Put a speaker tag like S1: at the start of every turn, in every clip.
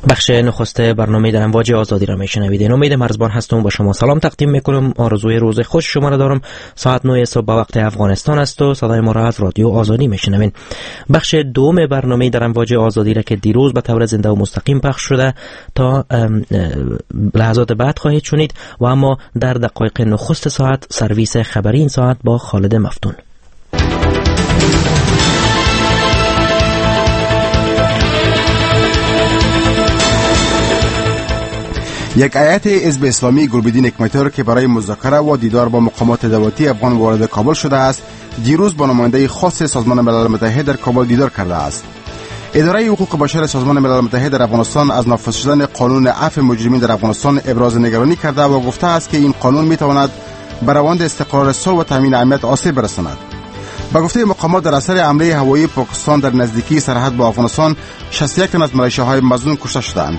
S1: بخش نخست برنامه در امواج آزادی را میشنوید. امید مرزبان هستم، با شما سلام تقدیم میکنم. آرزوی روز خوش شما را دارم. ساعت 9 صبح به وقت افغانستان است و صدای ما را از رادیو آزادی میشنوید. بخش دوم برنامه در امواج آزادی را که دیروز به طور زنده و مستقیم پخش شده تا لحظات بعد خواهید شنید و اما در دقایق نخست ساعت سرویس خبری این ساعت با خالد مفتون.
S2: یک هیئت حزب اسلامی گلبدین اکماتور که برای مذاکره و دیدار با مقامات دولتی افغان وارد کابل شده است، دیروز با نماینده خاص سازمان ملل متحد در کابل دیدار کرده است. اداره حقوق بشر سازمان ملل متحد در افغانستان از نافذ شدن قانون عفو مجرمین در افغانستان ابراز نگرانی کرده و گفته است که این قانون میتواند به روند استقرار صلح و تامین امنیت آسیب برساند. با گفته مقامات در اثر حمله هوایی پاکستان در نزدیکی سرحد با افغانستان 61 تن از ملیشیاهای مظنون کشته شدند.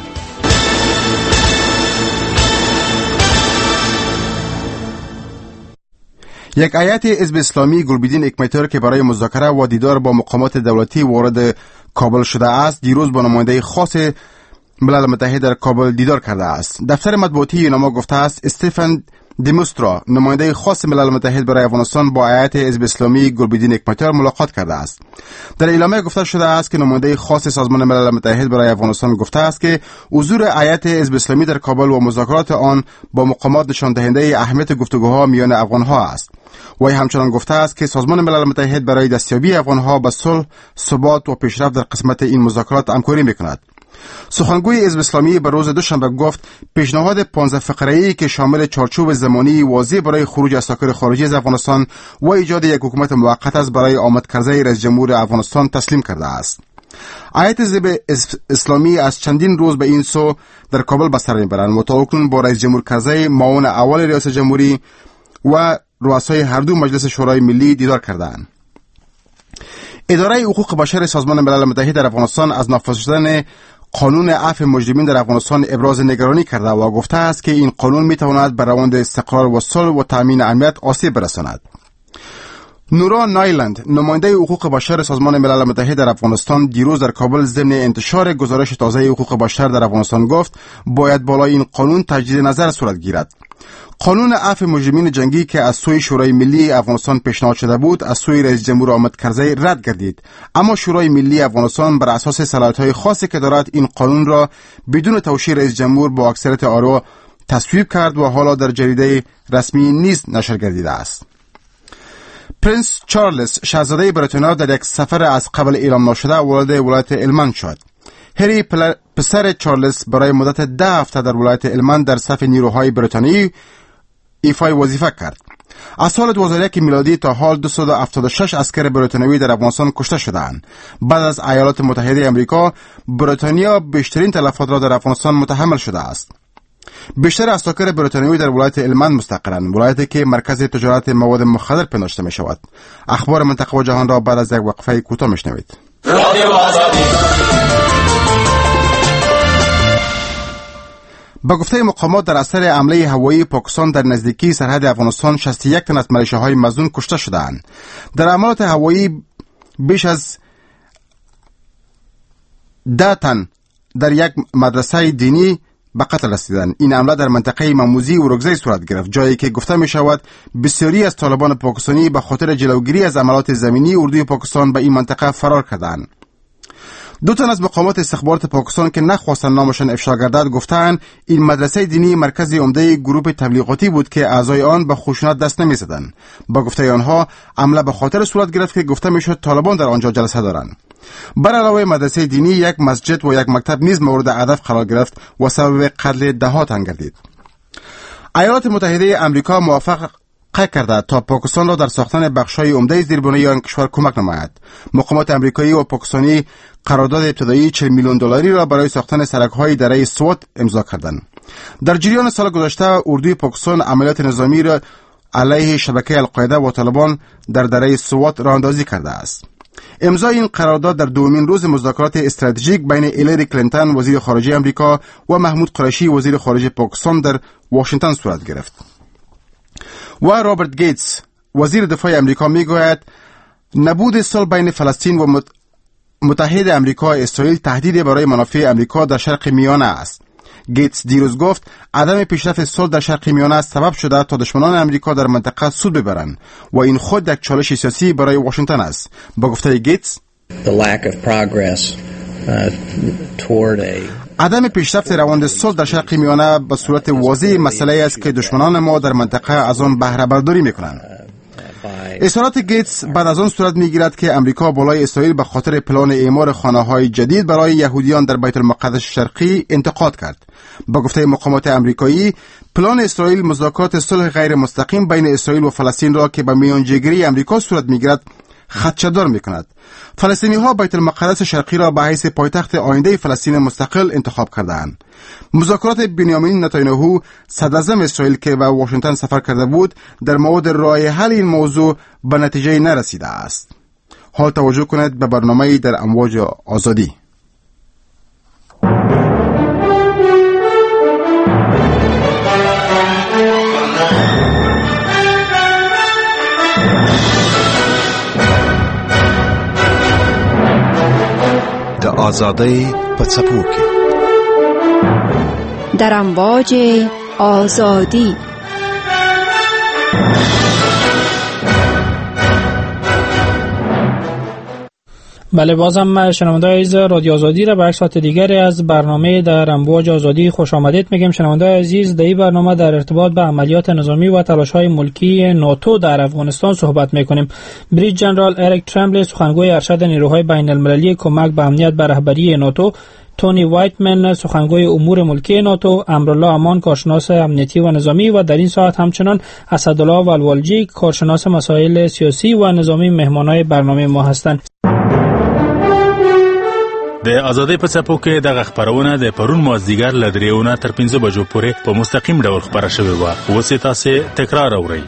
S2: یک هیئت حزب اسلامی گلبدین اکماتور که برای مذاکره و دیدار با مقامات دولتی وارد کابل شده است، دیروز با نماینده خاص ملل متحد در کابل دیدار کرده است. دفتر مطبوعاتی یوناما گفته است استفن دیموسترا، نماینده خاص ملل متحد برای افغانستان، با هیئت حزب اسلامی گلبدین اکماتور ملاقات کرده است. در اعلامیه گفته شده است که نماینده خاص سازمان ملل متحد برای افغانستان گفته است که حضور هیئت حزب اسلامی در کابل و مذاکرات آن با مقامات نشان دهنده اهمیت گفتگوها میان افغانها است. وی همچنان گفته است که سازمان ملل متحد برای دستیابی افغانها به صلح، ثبات و پیشرفت در قسمت این مذاکرات همکاری میکند. سخنگوی حزب اسلامی به روز دوشنبه گفت پیشنهاد 15 فقره‌ای که شامل چارچوب زمانی واضح برای خروج اساکر خارجی از افغانستان و ایجاد یک حکومت موقت است برای آمدکرزی رئیس جمهور افغانستان تسلیم کرده است. هیئت حزب اسلامی از چندین روز به این سو در کابل به سر میبرند و تا اکنون با رئیس جمهور کرزی، معاون اول ریاست جمهوری و رؤسای هر دو مجلس شورای ملی دیدار کردند. اداره حقوق بشر سازمان ملل متحد در افغانستان از نافذ شدن قانون عفو مجرمین در افغانستان ابراز نگرانی کرده و گفته است که این قانون میتواند به روند استقرار و صلح و تامین امنیت آسیب برساند. نورا نایلند، نماینده حقوق بشر سازمان ملل متحد در افغانستان، دیروز در کابل ضمن انتشار گزارش تازه حقوق بشر در افغانستان گفت باید بالای این قانون تجدید نظر صورت گیرد. قانون عفو مجرمین جنگی که از سوی شورای ملی افغانستان پیشنهاد شده بود از سوی رئیس جمهور حامد کرزی رد گردید، اما شورای ملی افغانستان بر اساس صلاحیت‌های خاصی که دارد این قانون را بدون توشیح رئیس جمهور با اکثریت آرا تصویب کرد و حالا در جریده رسمی نیز نشر گردیده است. پرنس چارلز، شاهزاده بریتانیا، در یک سفر از قبل اعلام نشده وارد ولایت هلمند شد. هری پسر چارلز برای مدت 10 هفته در ولایت هلمند در صف نیروهای بریتانیایی ایفای وظیفه کرد. از سال 2001 میلادی تا حال 276 عسکر بریتانیایی در افغانستان کشته شدند. بعد از ایالات متحده آمریکا، بریتانیا بیشترین تلفات را در افغانستان متحمل شده است. بیشتر عساکر بریتانیایی در ولایت هلمند مستقرند، ولایتی که مرکز تجارت مواد مخدر پنداشته می شود. اخبار منطقه و جهان را بعد از یک وقفه کوتاه میشنوید. با گفته مقامات در اثر حمله هوایی پاکستان در نزدیکی سرحد افغانستان 61 تن از ملیشیاهای مظنون کشته شدند. در حملات هوایی بیش از 10 تن در یک مدرسه دینی به قتل رسیدند. این حمله در منطقه مموزی و رکزی صورت گرفت، جایی که گفته می شود بسیاری از طالبان پاکستانی به خاطر جلوگیری از عملات زمینی اردوی پاکستان به این منطقه فرار کردند. 2 تن از مقامات استخبارات پاکستان که نخواستند نامشان افشا گردد گفتند این مدرسه دینی مرکز عمده گروه تبلیغاتی بود که اعضای آن به خشونت دست نمی‌زدند. با گفته آنها حمله به خاطر صورت گرفت که گفته میشد طالبان در آنجا جلسه دارند. بر علاوه مدرسه دینی، یک مسجد و یک مکتب نیز مورد هدف قرار گرفت و سبب قتل 10 تن گردید. ایالات متحده آمریکا موافقت کرده تا پاکستان را در ساختن بخش‌های عمده زیربنای آن کشور کمک نماید. مقامات آمریکایی و پاکستانی قرارداد ابتدایی 40 میلیون دلاری را برای ساختن سرک‌های دره سوات امضا کردند. در جریان سال گذشته اردوی پاکستان عملیات نظامی را علیه شبکه القاعده و طالبان در دره سوات راه اندازی کرده است. امضای این قرارداد در دومین روز مذاکرات استراتژیک بین هیلاری کلینتون وزیر خارجه آمریکا و محمود قریشی وزیر خارجه پاکستان در واشنگتن صورت گرفت. و رابرت گیتس وزیر دفاع آمریکا میگوید نبود صلح بین فلسطین و متحد امریکا اسرائیل تهدید برای منافع امریکا در شرق میانه است. گیتس دیروز گفت عدم پیشرفت صلح در شرق میانه سبب شده تا دشمنان امریکا در منطقه سود ببرند و این خود یک چالش سیاسی برای واشنگتن است. با گفته گیتس عدم پیشرفت روند صلح در شرق میانه به صورت واضح مسئله است که دشمنان ما در منطقه از آن بهره برداری میکنند. اظهارات گیتس بعد از آن صورت میگیرد که امریکا بالای اسرائیل به خاطر پلان اعمار خانه‌های جدید برای یهودیان در بیت المقدس شرقی انتقاد کرد. با گفته مقامات امریکایی، پلان اسرائیل مذاکرات صلح غیر مستقیم بین اسرائیل و فلسطین را که به میانجیگری امریکا صورت میگیرد خدشه‌دار میکند. فلسطینی‌ها بیت المقدس شرقی را به حیث پایتخت آینده فلسطین مستقل انتخاب کردند. مذاکرات بنیامین نتانیاهو صدراعظم اسرائیل که به واشنگتن سفر کرده بود در مورد راه حل این موضوع به نتیجه نرسیده است. حال توجه کنید به برنامه‌ای در امواج آزادی.
S3: د آزادی په څپو کې
S4: در امواج آزادی.
S5: بله، بازم شنونده‌های عزیز رادیو آزادی را به یک ساعت دیگری از برنامه در امواج آزادی خوش آمدید میگیم. شنونده‌های عزیز، در این برنامه در ارتباط به عملیات نظامی و تلاش‌های ملکی ناتو در افغانستان صحبت میکنیم. بریج جنرال اریک ترمبلی، سخنگوی ارشد نیروهای بین‌المللی کمک به امنیت به رهبری ناتو، تونی وایتمن، سخنگوی امور ملکی ناتو، امرالله امان، کارشناس امنیتی و نظامی، و در این ساعت همچنان اسدالله ولوالجی، کارشناس مسائل سیاسی و نظامی، مهمانای برنامه ما هستند.
S6: د آزادۍ په څپو کې دغه خبرونه د پرون مازدیګر له 3 تر 5 بجو پورې په مستقیم ډول خبره شوې وه. اوس یې تاسې تکرار اورئ.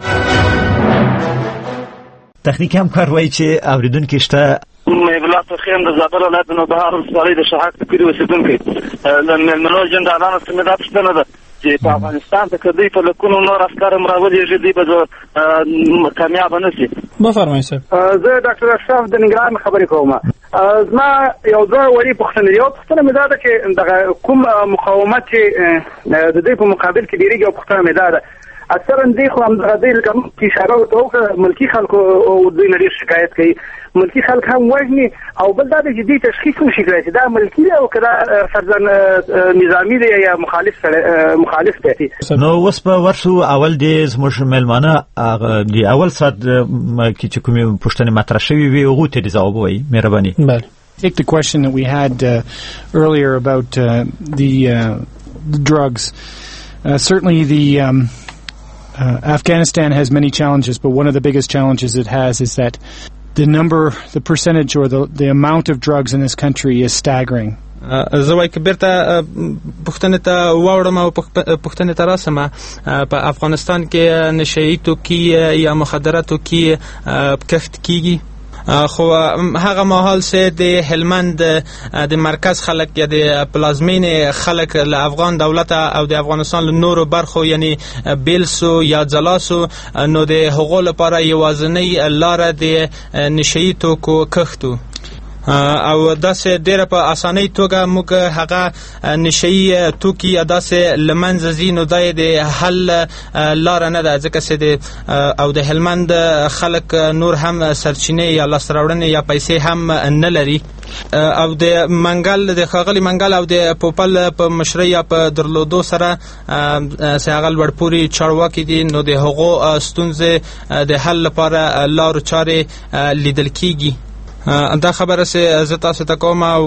S7: تخنیکي همکار وایي چې اورېدونکي شته.
S8: مبلغ خیم د زابل ولایت نوبهار ولسوالۍ د شهادت کلي اوسېدونکی له مېلمنو جنرالانو څخه مې دا پوښتنه ده چې په افغانستان ته که دوی په لکونو نور عسکر هم راولېږي دوی به کامیابه نه شي.
S5: بفرمایئ صاحب.
S8: زه ډاکټر اشرف د ننګرهار خبرې کوم. زما یو دوه وړې پوښتنې. یو پوښتنه مې دا ده چې دغه کوم مقاومت چې د دوی په مقابل کې ډېرېږي، یو پوښتنه مې دا ده اکثرا دوی خو همدغه دوی لکه مخکې اشاره ورته وکړه ملکي خلکو دوی نه ډېر شکایت کوي، ملکي خلک هم وژني، او بل دا دی چې دوی تشخیص نشي کړی چې دا ملکي دی او که دا فرضاً نظامي دی یا مخالف دی.
S7: نو اوس به ورشو. اول دی زموږ مېلمانه د اول ساعت کې چې کومې پوښتنې مطرح شوې وي هغو ته دې ځواب ووایي. مهرباني.
S5: بله.
S9: Take the question that we had earlier about the drugs. Certainly the Afghanistan has many challenges, but one of the biggest challenges it has is that the percentage or the amount of drugs in this country is staggering.
S10: زه وايي که بیرته پوښتنې ته واوړم او پوښتنې ته راسم، په افغانستان کې نشهیي توکي یا مخدره توکي کښت کیږي، خو هغه مهال سه د هلمند د مرکز خلک یا د پلازمین خلک له افغان دولت او د افغانستان له نورو برخو یعنی بیلسو یا ځلاسو نو د هغو لپاره یوازینۍ لاره د نشهیي توکو کښتو او داسې ډیره په اسانۍ توګه موږ هغه نشهیي توکي داسې لمنځه ځي، نو دا د حل لاره نه ده، ځکه چې او د هلمند خلک نور هم سرچینې یا لاسته راوړنې یا پیسې هم نه لري، او د منګل د ښاغلي منګل او د پوپل په مشرۍ یا په درلودو سره چې هغه لوړپوړي چارواکي دي، نو د هغو ستونزې د حل لپاره لارو چارې لیدل کیږي. دا خبره سه زه تاسو ته کوم او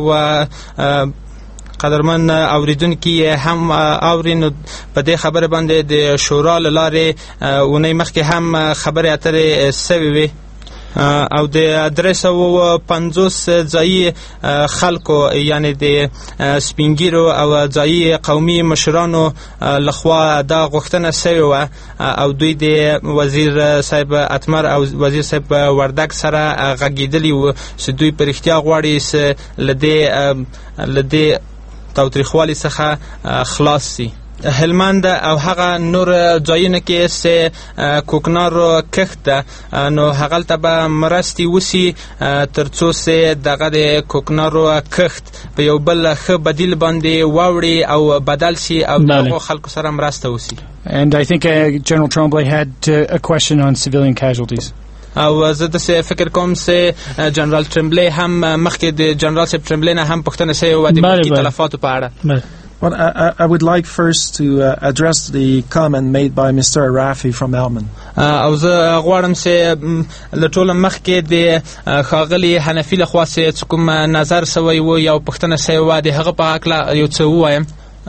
S10: قدرمن اوریدونکي هم اورین په دې خبره باندې د شورا لاره اونۍ مخکې هم خبرې اترې سوي وي او د 350 ځایي خلکو یعنی د سپینګیرو او ځایي قومي مشرانو لخوا دا غوښتنه سوي وه او دوی د وزیر صاحب اتمر او وزیر صاحب وردک سره غږېدلي وو چې دوی په رښتیا غواړي له دې تاوتریخوالي څخه خلاص شي. هلمند او هغه نور ځایونه کې سه کوکنارو کښت ده نو هغه ته به مرستي وسی ترڅو سه دغه د کوکنارو کښت په یو بل ښه بدیل باندې واوړي او بدل شي او دغه خلکو سره مرسته وسی.
S9: And I think General Tremblay had a question on civilian casualties.
S10: او زه د فکر کوم چې جنرال ټرمبلی هم مخکې د جنرال سیب ټرمبلی نه هم پوښتنه شوې وه د ملکي تلفاتو په اړه.
S11: Well, I would like first to address the comment made by Mr. Arafi from Elman.
S10: او زه غواړم چې له ټوله مخکې د ښاغلي حنفي لخوا چې کوم نظر سوی و یا پوښتنه سوې وه د هغه په هکله یو څه ووایم.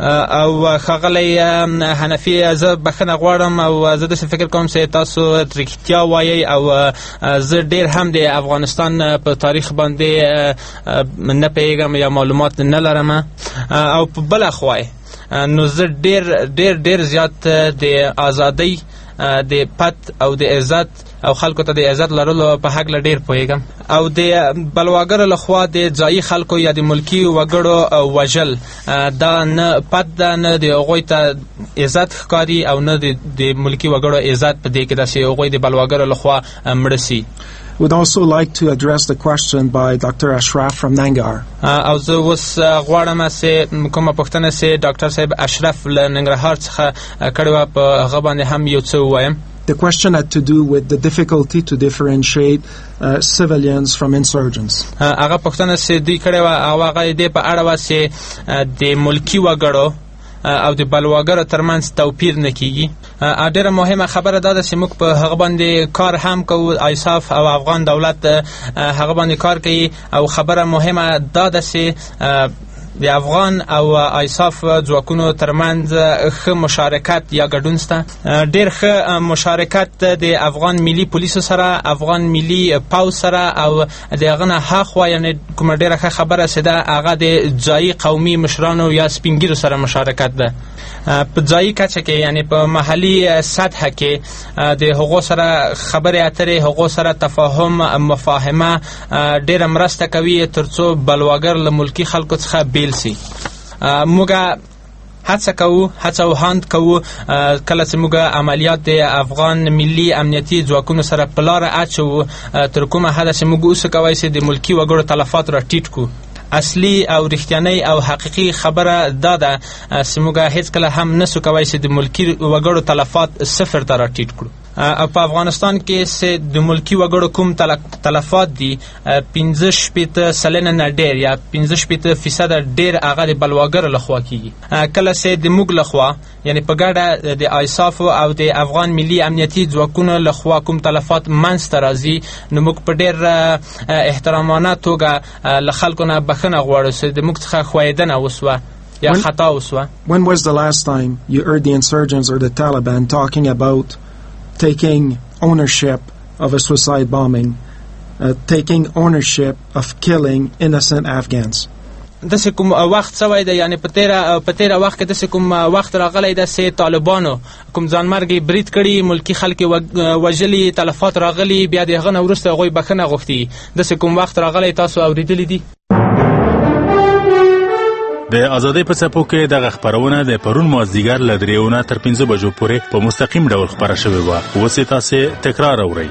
S10: او ښاغلی حنفي زه بخښنه غواړم او زه داسې فکر کوم چې تاسو رښتیا وایئ او زه ډېر هم د افغانستان په تاریخ باندې نه پوهېږم یا معلومات نه لرم. او په بله خوا نو زه ډېر زیات د ازادۍ د پت او د عزت او خلکو ته د عزت لرلو په حق ډېر پوهېږم او د بلواګرو لخوا د ځایي خلکو یا د ملکي وګړو وژل دا نه پت ده نه د هغوی ته عزت ښکاري او نه د ملکي وګړو عزت په دې کې ده چې هغوی د بلواګرو لخوا مړه سي.
S11: Would also like to address the question by Dr. Ashraf from Nangar.
S10: او زه اوس غواړم چې کومه پوښتنه چې ډاکټر صاحب اشرف له ننګرهار څخه کړې وه په هغه باندې هم یو څه ووایم.
S11: The question had to do with the difficulty to differentiate civilians from insurgents.
S10: هغه پوښتنه چې دوی کړې وه هغه دې په اړه وه چې د ملکي وګړو او د بلواګرو ترمنځ توپیر نه کیږي. ډېره مهمه خبره دا ده چې موږ په هغه باندې کار هم کوو، ایساف او افغان دولت هغه باندې کار کوي او خبره مهمه دا ده چې د افغان او ایساف ځواکونو ترمنځ ښه مشارکت یا ګډون شته. ډېر ښه مشارکت د افغان ملي پولیسو سره، افغان ملي پوځ سره او د هغه نه هاخوا یعنې کومه ډېره ښه خبره چې ده هغه د ځایي قومي مشرانو یا سپینګیرو سره مشارکت ده. په ځایي کچه کې یعنې په محلي سطحه کې د هغو سره خبرې اترې، هغو سره تفاهم، مفاهمه ډېره مرسته کوي تر څو بلواګر له ملکي خلکو څخه بیل سي. موږ هڅه کوو، هڅه او هاند کوو کله چې موږ عملیات د افغان ملي امنیتي ځواکونو سره په لاره اچوو تر کومه حده چې موږ اوس کولی چې د ملکي وګړو تلفات را ټیټ کړو. اصلي او رښتینی او حقیقي خبره دا ده چې موږ هیڅکله هم نسو کولی چې د ملکي وګړو تلفات صفر ته را ټیټ کړو. په افغانستان کې چې د ملکي وګړو کوم تلفات دي 65% نه ډېر یا 65% ډېر هغه د بلواګرو لخوا کیږي. کله چې د موږ لخوا یعنی په ګډه د ایسافو او د افغان ملي امنیتي ځواکونو لخوا کوم تلفات منځته راځي نو موږ په ډېر احترامانه توګه له خلکو نه بخښنه غواړو چې د موږ څخه ښویېدنه وسوه یا خطا وسوه.
S11: When was the last time you heard the insurgents or the Taliban talking about taking ownership of a suicide bombing, taking ownership of killing innocent Afghans?
S10: داسې کوم وخت سوی ده یعنې په تیره وخت کې داسې کوم وخت راغلی ده چې طالبانو کوم ځانمرګي برید کړي، ملکي خلک وژلي، تلفات راغلي، بیا د هغه نه وروسته هغوی بخښنه غوښتي. داسې کوم وخت راغلی تاسو اوریدلی دي؟
S6: د ازادۍ په څپو کې دغه خپرونه د پرون مازدیګر له 3 تر 5 بجو پورې په مستقیم ډول خپره شوې وه. اوس یې تاسې تکرار اورئ.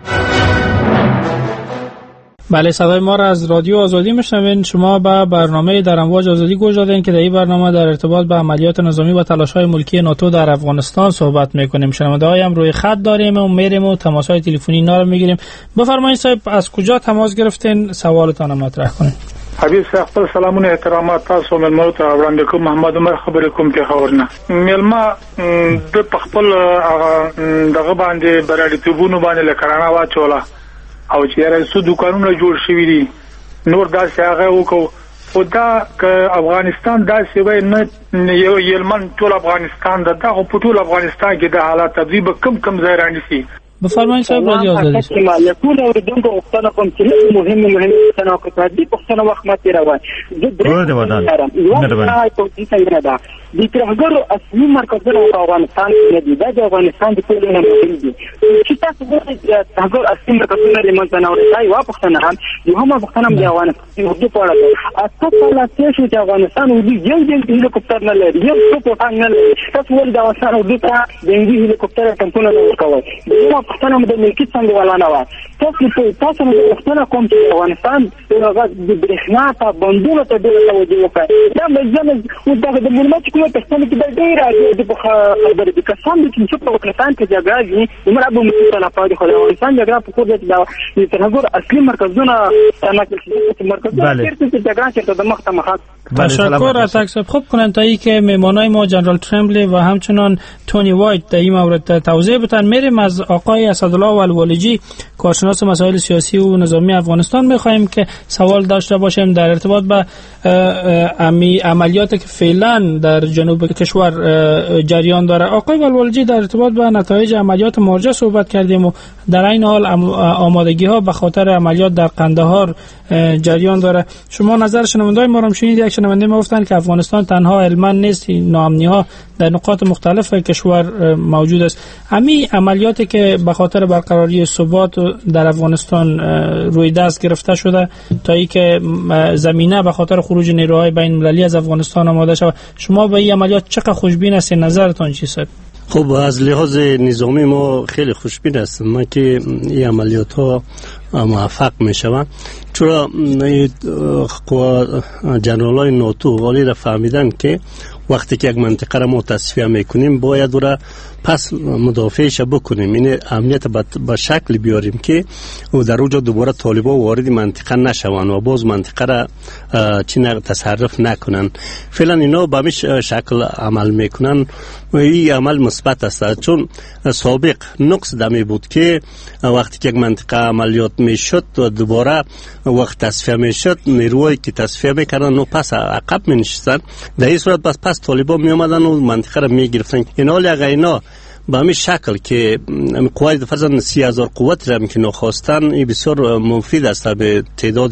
S5: بله، صدای ما را از رادیو آزادی میشنوین. شما به برنامه در امواج آزادی گوش دادین که در این برنامه در ارتباط به عملیات نظامی و تلاش‌های ملکی ناتو در افغانستان صحبت میکنیم. شنونده‌های هم روی خط داریم و میریم و تماس‌های تلفنی اینا رو میگیریم. بفرمایید صاحب از کجا تماس گرفتین؟ سوالتان مطرح کنین.
S12: حبیب صاحب خپل سلامونه احترامات تاسو ملمنو ته وړاندې کوم. محمد عمر خبرې کوم کې خبرنه ملما د خپل دغه باندې بریالیتوبونو باندې لکرانه واچوله او چې رسو دکانونه جوړ شوي دي نور داسې هغه وکړو. خو دا که افغانستان داسې وای نه یو یلمن ټول افغانستان ده، دا خو په ټول افغانستان کې د حالات تبدیل به کم ځای رانیسي.
S5: بفرمایید صاحب رادیو آزادی.
S8: ما ټول اوریدونکو غوښتنه کوم چې مهمه غوښتنه کوي د پښتنو وخت ماته راوړي
S7: ورته ودان
S8: نه د ترهګرو اصلي مرکزونه په افغانستان کې دي. د افغانستان د ټولو نه مهم دي چې تاسو د ترهګرو اصلي مرکزونه لمن نه اورئ. یو پښتنه هم یو هم پښتنه د افغانستان د په اړه اته کله چې افغانستان ودی یو هلیکوپټر نه لري، یو څه نه لري. تاسو ول د افغانستان د دې هلیکوپټر ټمپونه نه ورکوي. یو پښتنه د ملکیت څنګه ولا نه و. تاسو نه پښتنه کوم چې افغانستان د برېښنا ته بندونه ته ډېر توجه وکړي. دا مزه د معلومات کومه پښتنه کې ډېر راځي د خبرې د کسان چې په وکړتان کې جګړه دي عمر ابو مصطفی پاده خو افغانستان جګړه په کوم ځای د ترهګر اصلي مرکزونه نقل شوی مرکزونه چې جګړه چې د مخ ته مخ.
S5: تشکر اتاک صاحب. خوب کننده‌ای که مهمانای ما جنرال ترمبلی و همچنان تونی وایت در این مورد توضیح بدن. میریم از آقای اسدالله والوالیجی کارشناس مسائل سیاسی و نظامی افغانستان می‌خوایم که سوال داشته باشیم در ارتباط با عملیاتی که فعلا در جنوب کشور جریان داره. آقای والوالیجی در ارتباط با نتایج عملیات مارجه صحبت کردیم و در این حال آمادگی‌ها به خاطر عملیات در قندهار جریان داره. شما نظر شنونده‌های ما رو شنیدید. یک شنونده ما گفتن که افغانستان تنها علما نیست، ناامنی‌ها در نقاط مختلف کشور موجود است. همین عملیاتی که به خاطر برقراری ثبات در افغانستان روی دست گرفته شده تا اینکه زمینه به خاطر خروج نیروهای بین المللی از افغانستان آماده شود، شما به این عملیات چقدر خوشبین هستید؟ نظرتون چیست؟
S13: خب از لحاظ نظامی ما خیلی خوشبین هستم ما که این عملیات ها موفق می شوند، چرا جنرال های ناتو غالی را فهمیدن که وقتی که یک منطقه را ما تصفیه میکنیم باید را پس مدافعش بکنیم، این امنیت به شکل بیاریم که در اونجا دوباره طالبان وارد منطقه نشوند و باز منطقه را تصرف نکنن. فعلا اینا به همین شکل عمل میکنن و این عمل مثبت است، چون سابق نقص دمی بود که وقتی که یک منطقه عملیات میشد دوباره وقت تصفیه میشد نیروهایی که تصفیه میکردن و پس عقب مینشستن، در این صورت پس طالبان می اومدن و منطقه را میگرفتن. این حال اگر اینا به همین شکل که قواعد فرضاً 30,000 قوت را که نخواستن، این بسیار مفید است به تعداد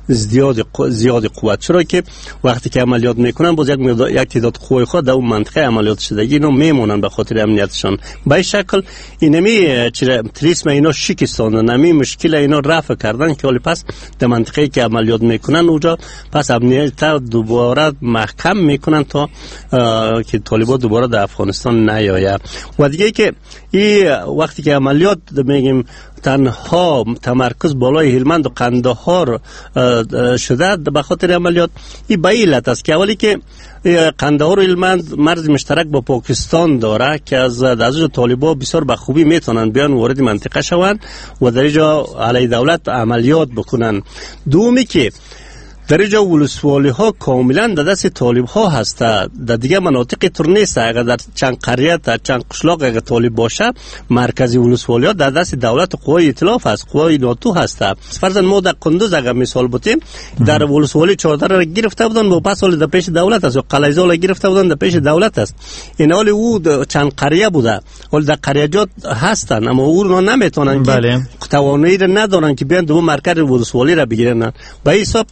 S13: زیاد قوت، چرا که وقتی که عملیات میکنن باز یک تعداد قوای خود در اون منطقه عملیات شدگی اینا میمونن به خاطر امنیتشان. به این شکل اینمی تریسم اینا شکستاندن، نمی مشکل اینا رفع کردن که ولی پس در منطقه‌ای که عملیات میکنن اونجا پس امنیت دوباره محکم میکنن تا که طالبان دوباره در افغانستان نیاید. و دیگه که این وقتی که عملیات میگیم تنها تمرکز بالای هلمند و قندهار شده به خاطر عملیات، این به علت است که اولی که قندهار و هلمند مرز مشترک با پاکستان داره که از طالبان بسیار به خوبی میتونن بیان وارد منطقه شوند و در اینجا علیه دولت عملیات بکنن. دومی که در اینجا ولسوالی ها کاملا در دست طالب ها هست، در دیگه مناطق طور نیست. اگر در چند قریه در چند قشلاق اگر طالب باشه مرکزی ولسوالی ها در دست دولت قوای ائتلاف هست، قوای ناتو هست. فرضاً ما در قندوز اگر مثال بودیم در ولسوالی 14 را گرفته بودن و پس حال در پیش دولت است، و قلعه‌زال را گرفته بودن در پیش دولت است. این حال او چند قریه بوده، حال در قریه‌جات هستن اما او نمیتونن که توانایی را ندارن که بیان دو مرکز ولسوالی را بگیرن. به حساب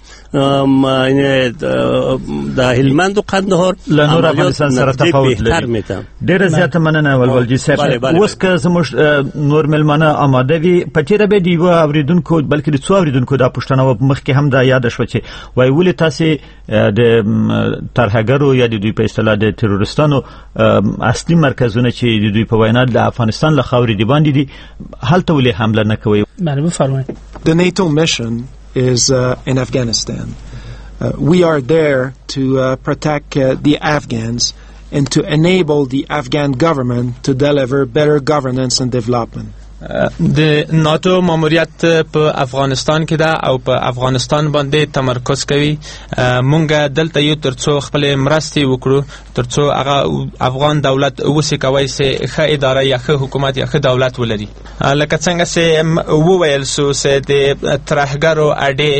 S13: در هلمند و قندهار
S7: لنور افغانستان سره تفاوت لري. ډیره زیاته مننه ولولجی صاحب. اوس که زموږ نور ملمانه آماده وي پټیره به دی و اوریدونکو بلکې د څو اوریدونکو دا پښتنه مخکې هم دا یاد شو چې وای ولې تاسو د ترهګرو یا د دوی په اصطلاح د تروریستانو اصلي مرکزونه چې د دوی په وینا د افغانستان له خاورې دی باندې دي هلته ولې حمله نه کوي؟
S5: بله بفرمایئ.
S11: The NATO mission is in Afghanistan. We are there to protect the Afghans and to enable the Afghan government to deliver better governance and development.
S10: د ناتو ماموریت په افغانستان کې ده او په افغانستان باندې تمرکز کوي. مونږ دلته یو ترڅو خپل مرستې وکړو ترڅو هغه افغان دولت وسې کوي چې ښه اداره یا ښه حکومت یا ښه دولت ولري. لکه څنګه چې وویل سو چې د ترهګرو اډې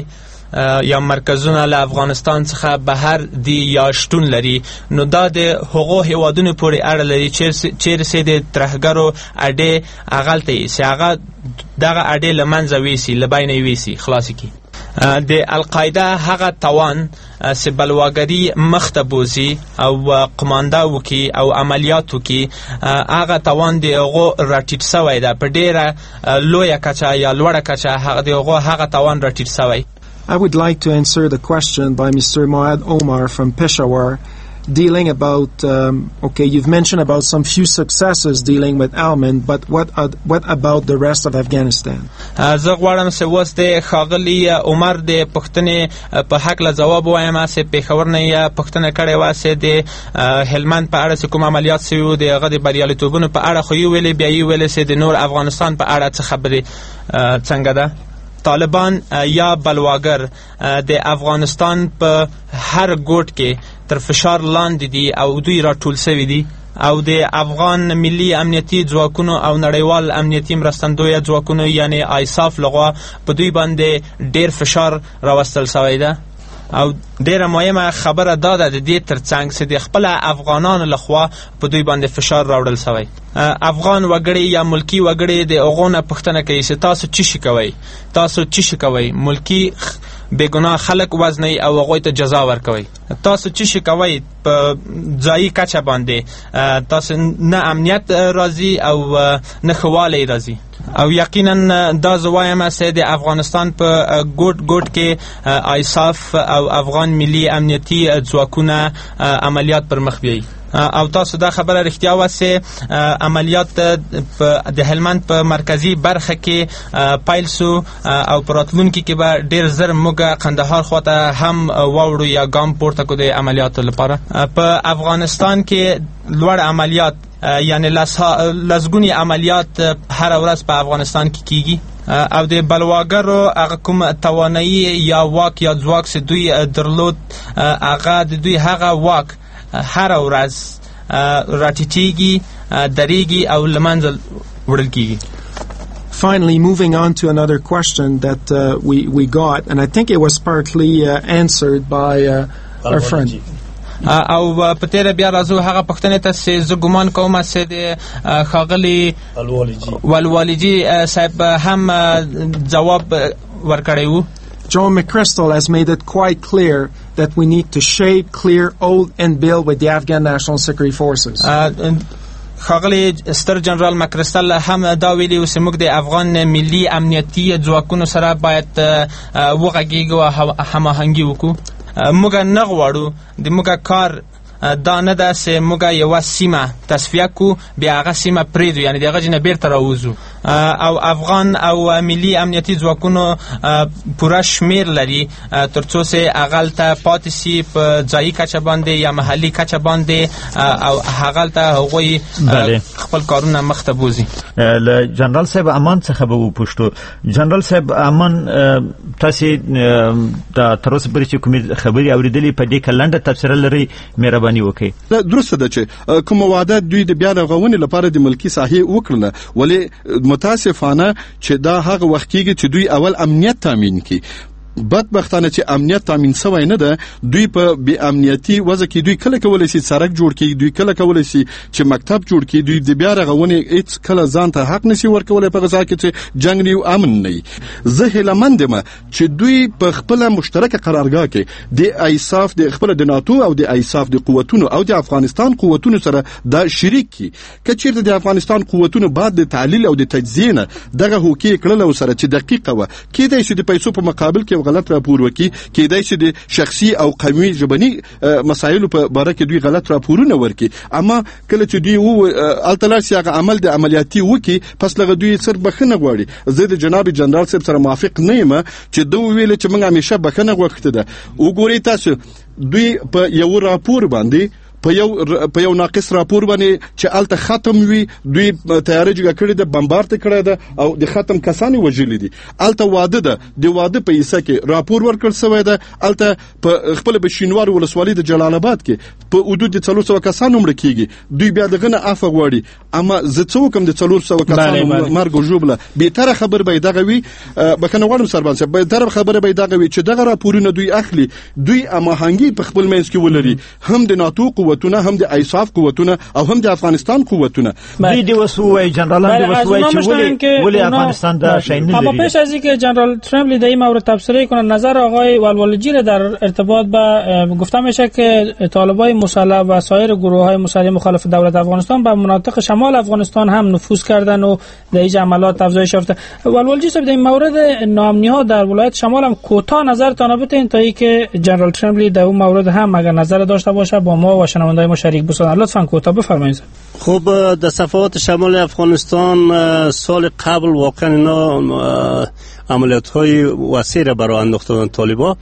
S10: یا مرکزونه له افغانستان څخه بهر دي یا شتون لري، نو دا د هغو هیوادونو پورې اړه لري چیرې چې د ترهګرو اډې هغلته ایسي، هغه دغه اډې له منځه ویسي، له بینه یې ویسي، خلاصې کړي. د القاعده هغه توان چې بلواګري مخته بوزي او قمانده وکي او عملیات وکي، هغه توان د هغو راټیټ سوی ده په ډیره لویه کچه یا لوړه کچه، د هغو هغه توان راټیټ سوی.
S11: I would like to answer the question by Mr. Moad Omar from Peshawar, dealing about, okay, you've mentioned about some few successes dealing with Helmand, but what about the rest of Afghanistan?
S10: زه غواړم چې اوس د ښاغلي عمر د پوښتنې په هکله ځواب ووایم چې پېښور نه یې پوښتنه کړې وه چې د هلمند په اړه چې کوم عملیات شوي وو د هغه د بریالیتوبونو په اړه، خو یې ویلې بیا یې ویلې چې د نور افغانستان په اړه څه خبرې څنګه ده. طالبان یا بلواګر د افغانستان په هر ګوټ کې تر فشار لاندې دي او دوی راټول شوي دي، او د افغان ملي امنیتي ځواکونو او نړیوال امنیتي مرستندویه ځواکونو یعنی آیساف لغوا په دوی باندې ډیر فشار راوستل شوی ده. او ډیره مهمه خبره دا ده د دې ترڅنګ چې د خپل افغانانو لخوا په دوی باندې فشار راوړل شوی. افغان وګړي یا ملکی وګړي د هغو نه پوښتنه کوي چې تاسو څه شي کوئ، تاسو څه شي کوئ، ملکی بېګناه خلک وزنئ او هغوی ته جزا ورکوئ، تاسو څه شي کوئ په ځایي کچه باندې، تاسو نه امنیت راځي او نه ښه والی راځي. او یقینا دا زه وایم چې د افغانستان په ګوټ ګوټ کې آیساف او افغان ملي امنیتي ځواکونه عملیات پر مخ بیایي. او تاسو دا خبره رښتیا وه چې عملیات د هلمند په مرکزي برخه کې پیل سو او په راتلونکي کې به ډېر زر موږ قندهار خواته هم واوړو یا ګام پورته کړو د عملیاتو لپاره. په افغانستان کې لوړ عملیات یعنی لسګونې عملیات هر ورځ په افغانستان کې کیږي، او د بلواګرو هغه کوم توانایي یا واک یا ځواک چې دوی درلود، هغه د دوی هغه واک هر ورځ راټیټیږي، دریږي او له منځه وړل کیږي.
S11: Finally, moving on to another question that we got, and I think it was partly answered by our friend.
S10: او په تیره بیا راځو هغه پوښتنې ته چې زه ګمان کوم چې د ښاغلي ولوالجي صاحب هم جواب ورکړی و.
S11: John McChrystal has made it quite clear that we need to shape, clear, old and build with the Afghan National Security Forces.
S10: ښاغلي ستر جنرال مکرستل هم دا ویلي و چې موږ د افغان ملي امنیتي ځواکونو سره باید وغږیږو او هماهنګي وکړو. موږ نه غواړو د موږ کار دا نه ده چې موږ یوه سیمه تصفیه کړو بیا هغه سیمه پرېږدو، یعنې د هغه ځای نه بیرته راوځو. او افغان او ملي امنیتي ځواکونو پوره شمیر لري تر څو چې هغلته پاتې سي په ځایي کچه باندې یا محلي کچه باندې، او هغلته هغوی خپل کارونه مخته بوزي.
S7: له جنرال صاحب امان څخه به وپوښتو. جنرال صاحب امان، تاسې د تر اوسه پورې چې کومې خبرې اورېدلې په دې کې لنډه تبصره لرئ، مهرباني وکړئ.
S14: درسته ده چې کوم وعده دوی د بیا رغونې لپاره د ملکي ساحې وکړله، ولې متاسفانه چې دا هغه وخت کېږي چې دوی اول امنیت تامین کړي. بدبختانه چې امنیت تامین شوی نه ده، دوی په بی امنیتي وضع کې دوی کله کولی شي سړک جوړ کړي، دوی کله کولی شي چې مکتب جوړ کړي، دوی د بیا رغونې هیڅ کله ځان ته حق نشي ورکولی په غذا کې چې جنګ نه امن نه. زه هیلهمند یم چې دوی په خپله مشترکه قرارګاه کې د آیساف د خپله د ناتو او د آیساف د قوتونو او د افغانستان قوتونو سره دا شریک کړي. که چېرته د افغانستان قوتونو بعد د تعلیل او د تجزیې نه دغه هوکې کړله ورسره چې دقیقه وه، کېدای شي د پیسو په مقابل کې غلط راپور وکړي، کېدای شي د شخصي او قومي ژبني مسایلو په باره کې دوی غلط راپورونه ورکړي. اما کله چې دوی هلته لاړ شي هغه عمل د عملیاتي وکړي، پس لغه دوی صرف بخښنه غواړي. زه د جناب جنرال صاحب سره موافق نه یم چې ده وویل چې موږ همیشه بخښنه غوښتې ده. وګورئ تاسو، دوی په یو راپور باندې په یو ناقص راپور باندې چې الته ختم وي دوی تیاری جوړ کړی د بمبارد کړی ده او د ختم کسان وژلي دي. الته واده ده د واده په حصہ کې راپور ورکړ شوی ده. الته په خپل بشینوار ولسوالۍ د جلال آباد کې په حدود 400 کسان مړ کیږي. دوی بیا دغه نه عفو غواړي. اما زه څه کوم د 400 کسان مرګ او ژوبله به تر خبر به دغه وي بکنه وړم سربان صاحب به تر خبره به دغه وي چې دغه راپورونه دوی اخلي دوی اماهنګي په خپل منځ کې ولري هم د ناتو قوتونه هم د ایساف قوتونه او هم د افغانستان قوتونه.
S7: دوی د وسوي جنرالان د وسوي چې ولی افغانستان دا شین نه
S5: اما پیش از اینکه جنرال ترملی در این مورد تبصره کنه نظر آقای ولولجی را در ارتباط با گفته میشه که طالبای مسلح و سایر گروه‌های مسلح مخالف دولت افغانستان به مناطق شمال افغانستان هم نفوذ کردن و در این عملیات افزایش یافته. ولولجی صاحب در این مورد ناامنی‌ها در ولایت شمال هم کوتاه نظرتان بتین تا اینکه جنرال ترملی در اون مورد هم اگر نظر داشته باشه با ما و شنونده‌های ما شریک بشن. لطفاً کوتاه بفرمایید.
S13: خب در صفحات شمال افغانستان سال قبل واقعا اینا عملیات‌های وسیع را برای انداختن طالبان.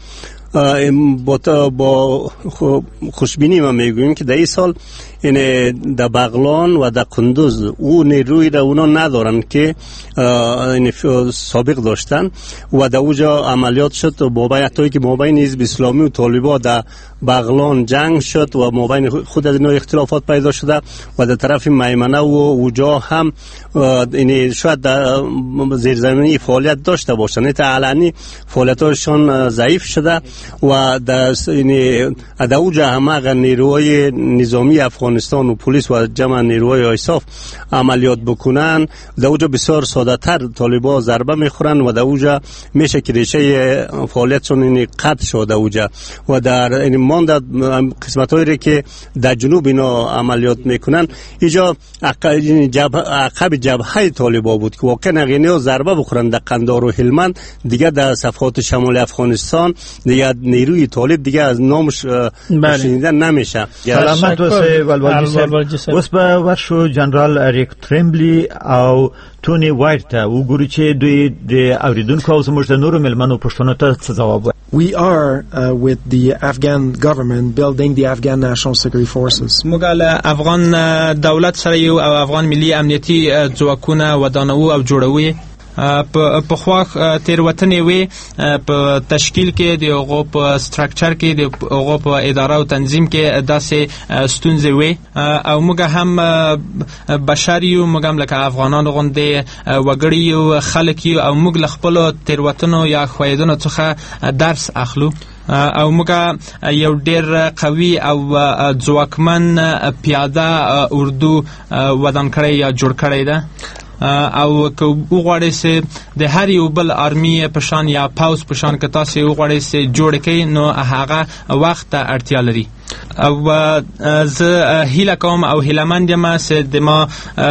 S13: با خوشبینی ما میگوییم که در این سال این در بغلان و در قندوز او نیروی را اونا ندارن که این سابق داشتن و در اونجا عملیات شد و مابین که مابین حزب اسلامی و طالبان در بغلان جنگ شد و مابین خود از اینا اختلافات پیدا شده و در طرف میمنه و اونجا هم این شاید زیرزمینی فعالیت داشته باشن. این علنی فعالیتاشون ضعیف شده و در اونجا همه نیروهای نظامی افغانستان و پلیس و جمع نیروهای ایساف عملیات بکنن. در اونجا بسیار ساده تر طالبان ضربه میخورن و در اونجا میشه که ریشه فعالیتشون این قطع شده اونجا و در این مانده قسمت هایی که در جنوب اینا عملیات میکنن اینجا عقب جبهه طالبان بود که واقعا اگه ضربه بخورن در قندهار و هلمند دیگه در صفحات شمال افغانستان دیگه نیروی طالب دیگه از نامش شنیدن نمیشه.
S7: سلامت واسه ولولجی صاحب. اوس به ورشو جنرال اریک ترملی او تونی وایرت وګوري چې دوی د اوریدونکو او زموږ د نورو ملمنو پښتنو ته څه ځواب وایي.
S11: We are with the Afghan government building the Afghan National Security Forces.
S10: موږ افغان دولت سره یو او افغان ملي امنیتي ځواکونه ودانو او جوړوي. په خوا تیروتنې وي په تشکیل کې د هغو په سټرکچر کې د هغو په اداره او تنظیم کې داسې ستونزې وي او موږ هم بشر یو موږ هم لکه افغانان غوندې وګړي یو خلک یو او موږ له خپلو تیروتنو یا ښویېدنو څخه درس اخلو او موږ یو ډېر قوي او ځواکمن پیاده اردو ودان کړی یا جوړ کړی ده او که وغواړئ چې د هر یو بل آرمي په شان یا پاوز په شان که تاسې وغواړئ چې جوړ کړئ نو هغه وخت ته اړتیا لري. او زه هیله کوم او هیلهمند یم چې د ما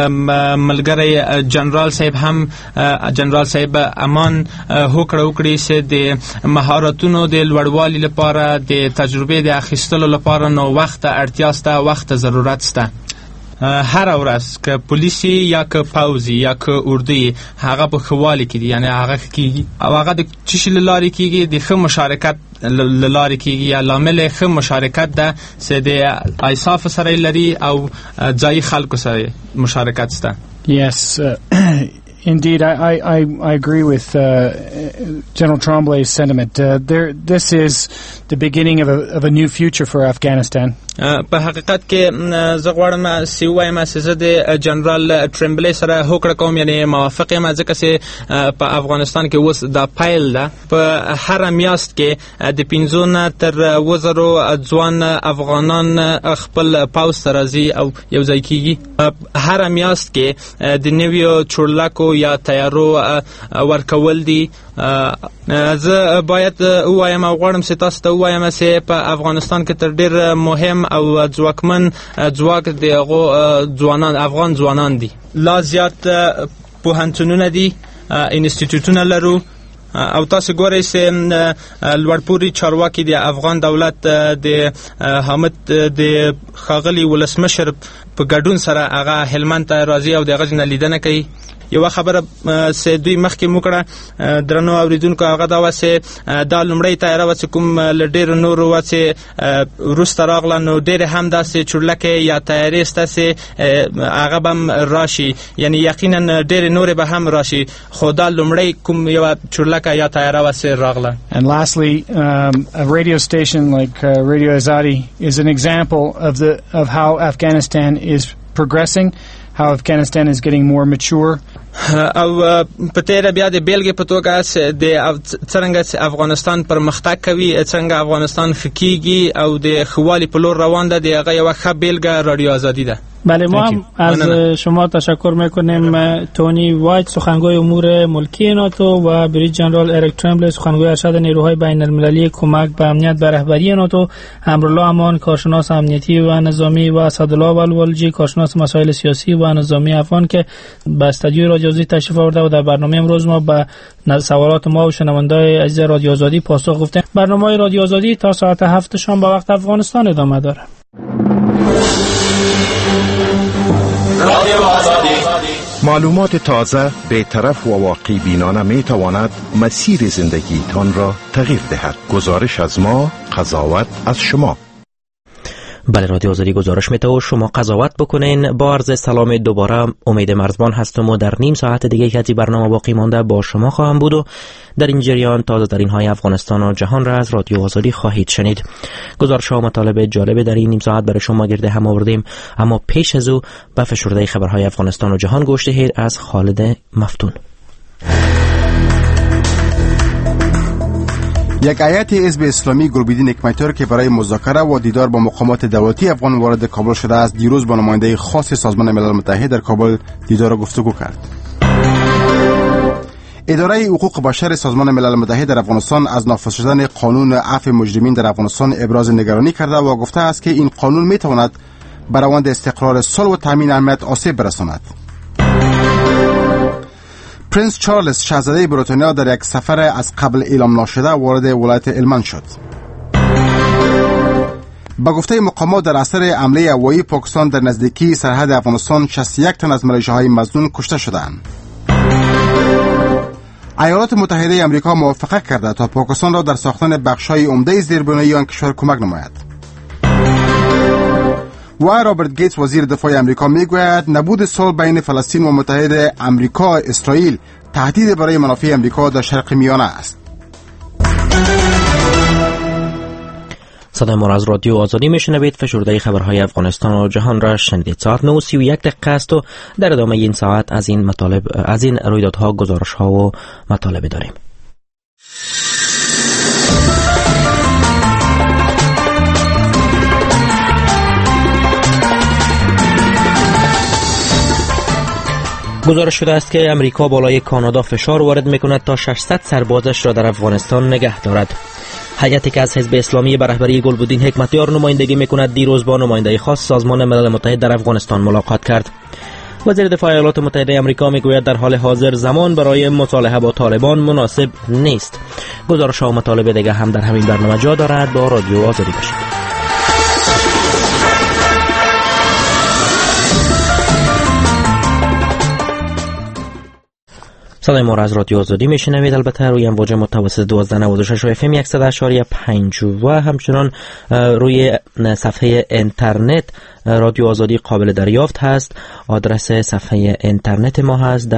S10: ملګری جنرال صاحب هم جنرال صاحب امان هوکړه وکړي چې د مهارتونو د لوړوالي لپاره د تجربې د اخیستلو لپاره نو وخت ته اړتیا شته، وخت ته ضرورت شته. هر ورځ که پولیسی یا که پاوزی یا که اردوی هغه په خوالي کې دي یعنی هغه کیږي او هغه د چشي لاري کیږي د خه مشارکت لاري کیږي یا لامل خه مشارکت ده چې د ایساف سره لري او ځای خلکو سره مشارکت شته.
S9: Yes, indeed, I agree with General Tremblay's sentiment. This is the beginning of a new future for Afghanistan.
S10: په حقیقت کې زه غواړم چې ووایم چې زه د جنرال ترمبلی سره هوکړه کوم یعنی موافق یم ځکه چې په افغانستان کې اوس دا پیل ده. په هر میاشت کې د 500 نه تر 1000 ځوان افغانان خپل پاوز ته راځي او یو ځای کیږي. هر میاشت کې د نویو چورلکو یا تیارو ورکول دي. زه باید ووایم او غواړم چې تاسو ته ووایم چې په افغانستان کې تر ډېر مهم او ځواکمن ځواک د هغو ځوانان افغان ځوانان دي. لا زیات پوهنتونونه دي، انسټیټیوټونه لرو او تاسو ګورئ چې لوړپوړي چارواکي د افغان دولت د حامد د ښاغلي ولسمشر په ګډون سره هغه هلمند ته راځي او د هغه نه لیدنه کوي یو خبره سه دوی مخکې موکړه درنو اوریدونکو هغه دا وسه د لومړی تیاره وسه کوم لډیر نور وسه روس راغله نو ډیر هم داسې چورلکه یا تیارې ستاسه هغه بم راشي یعنی یقینا ډیر نور به هم راشي خو دا لومړی کوم یو چورلکه یا تیاره وسه راغله.
S9: And lastly, a radio station like Radio Azadi is an example of how Afghanistan is progressing, how Afghanistan is getting more mature.
S10: او پته بیا د بیلګې په توګه د څنګه افغانستان پرمختګ کوي څنګه افغانستان خکېږي او د خوالي په لور روان ده دغه یو ښه بیلګه رادیو آزادی ده.
S5: بله ما هم از شما تشکر میکنیم. تونی وایت سخنگوی امور ملکی ناتو و بریج جنرال اریک ترمبل سخنگوی ارشد نیروهای بین المللی کمک به امنیت به رهبری ناتو، امرالله امان کارشناس امنیتی و نظامی و اسدالله والوالجی کارشناس مسائل سیاسی و نظامی افغان که به استودیوی رادیو آزادی تشریف آورده و در برنامه امروز ما به سوالات ما و شنونده‌های عزیز رادیو آزادی پاسخ گفتیم. برنامه رادیو آزادی تا ساعت 7 شام به وقت افغانستان ادامه داره.
S3: معلومات تازه، بی‌طرف و واقعی بینانه می تواند مسیر زندگی تان را تغییر دهد. گزارش از ما، قضاوت از شما.
S1: بله رادیو آزادی گزارش میته و شما قضاوت بکنین. با عرض سلام دوباره امید مرزبان هستم و در نیم ساعت دیگه که از برنامه باقی مانده با شما خواهم بود و در این جریان تازه ترین های افغانستان و جهان را از رادیو آزادی خواهید شنید. گزارش ها مطالب جالب در این نیم ساعت برای شما گرده هم آوردیم، اما پیش از او به فشرده خبرهای افغانستان و جهان گوش دهید از خالد مفتون.
S2: یک هیئت حزب اسلامی گلبدین حکمتیار که برای مذاکره و دیدار با مقامات دولتی افغان وارد کابل شده است، دیروز با نماینده خاص سازمان ملل متحد در کابل دیدار و گفتگو کرد. اداره حقوق بشر سازمان ملل متحد در افغانستان از نافذ شدن قانون عفو مجرمین در افغانستان ابراز نگرانی کرده و گفته است که این قانون میتواند بر روند استقرار صلح و تامین امنیت آسیب برساند. پرنس چارلز شاهزاده بریتانیا در یک سفر از قبل اعلام نشده وارد ولایت هلمند شد. با گفته مقامات در اثر حمله هوایی پاکستان در نزدیکی سرحد افغانستان 61 تن از ملیشه‌های مظنون کشته شدند. ایالات متحده آمریکا موافقت کرده تا پاکستان را در ساختن بخش‌های عمده زیربنایی آن کشور کمک نماید. و رابرت گیتس وزیر دفاع آمریکا میگوید نبود صلح بین فلسطین و متحد آمریکا اسرائیل تهدید برای منافع آمریکا در شرق میانه است.
S1: صدای ما را از رادیو آزادی میشنوید. فشرده خبرهای افغانستان و جهان را شنیدید. ساعت 9:31 است و در ادامه این ساعت از این رویدادها گزارش‌ها و مطالب داریم. گزارش شده است که امریکا بالای کانادا فشار وارد میکند تا 600 سربازش را در افغانستان نگه دارد. هیئتی که از حزب اسلامی به رهبری گلبدین حکمتیار نمایندگی میکند دیروز با نماینده خاص سازمان ملل متحد در افغانستان ملاقات کرد. وزیر دفاع ایالات متحده آمریکا میگوید در حال حاضر زمان برای مصالحه با طالبان مناسب نیست. گزارش ها و مطالب دیگه هم در همین برنامه جا دارد. با رادیو آزادی باشید. صدای ما را از رادیو آزادی میشنوید، البته روی امواج متوسط 1296 و FM 100.5 و همچنان روی صفحه اینترنت رادیو آزادی قابل دریافت هست. آدرس صفحه اینترنت ما هست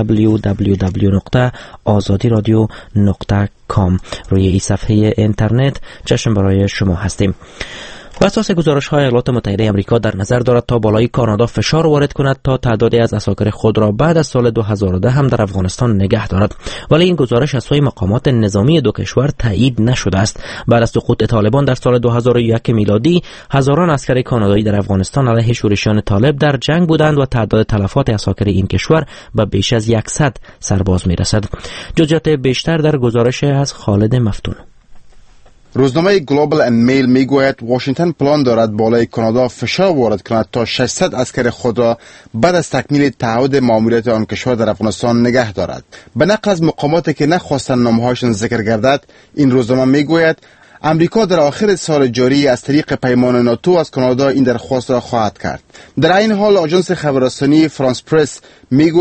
S1: www.azadiradio.com. روی این صفحه اینترنت چشم برای شما هستیم. بر اساس گزارش‌های ایالات متحده آمریکا در نظر دارد تا بالای کانادا فشار وارد کند تا تعدادی از عساکر خود را بعد از سال 2010 هم در افغانستان نگه دارد، ولی این گزارش از سوی مقامات نظامی دو کشور تایید نشده است. بعد از سقوط طالبان در سال 2001 میلادی هزاران عسکر کانادایی در افغانستان علیه شورشیان طالب در جنگ بودند و تعداد تلفات عساکر این کشور به بیش از 100 سرباز میرسد. جزئیات بیشتر در گزارش از خالد مفتون.
S2: روزنامه گلوبال اند میل میگوید واشنگتن پلان دارد بالای کانادا فشار وارد کند تا 600 عسکر خود را بعد از تکمیل تعهد ماموریت آن کشور در افغانستان نگه دارد. به نقل از مقاماتی که نخواستند نامه‌هایشان ذکر گردد، این روزنامه میگوید امریکا در آخر سال جاری از طریق پیمان ناتو از کانادا این درخواست را خواهد کرد. در این حال آژانس خبررسانی فرانس پرس میگوید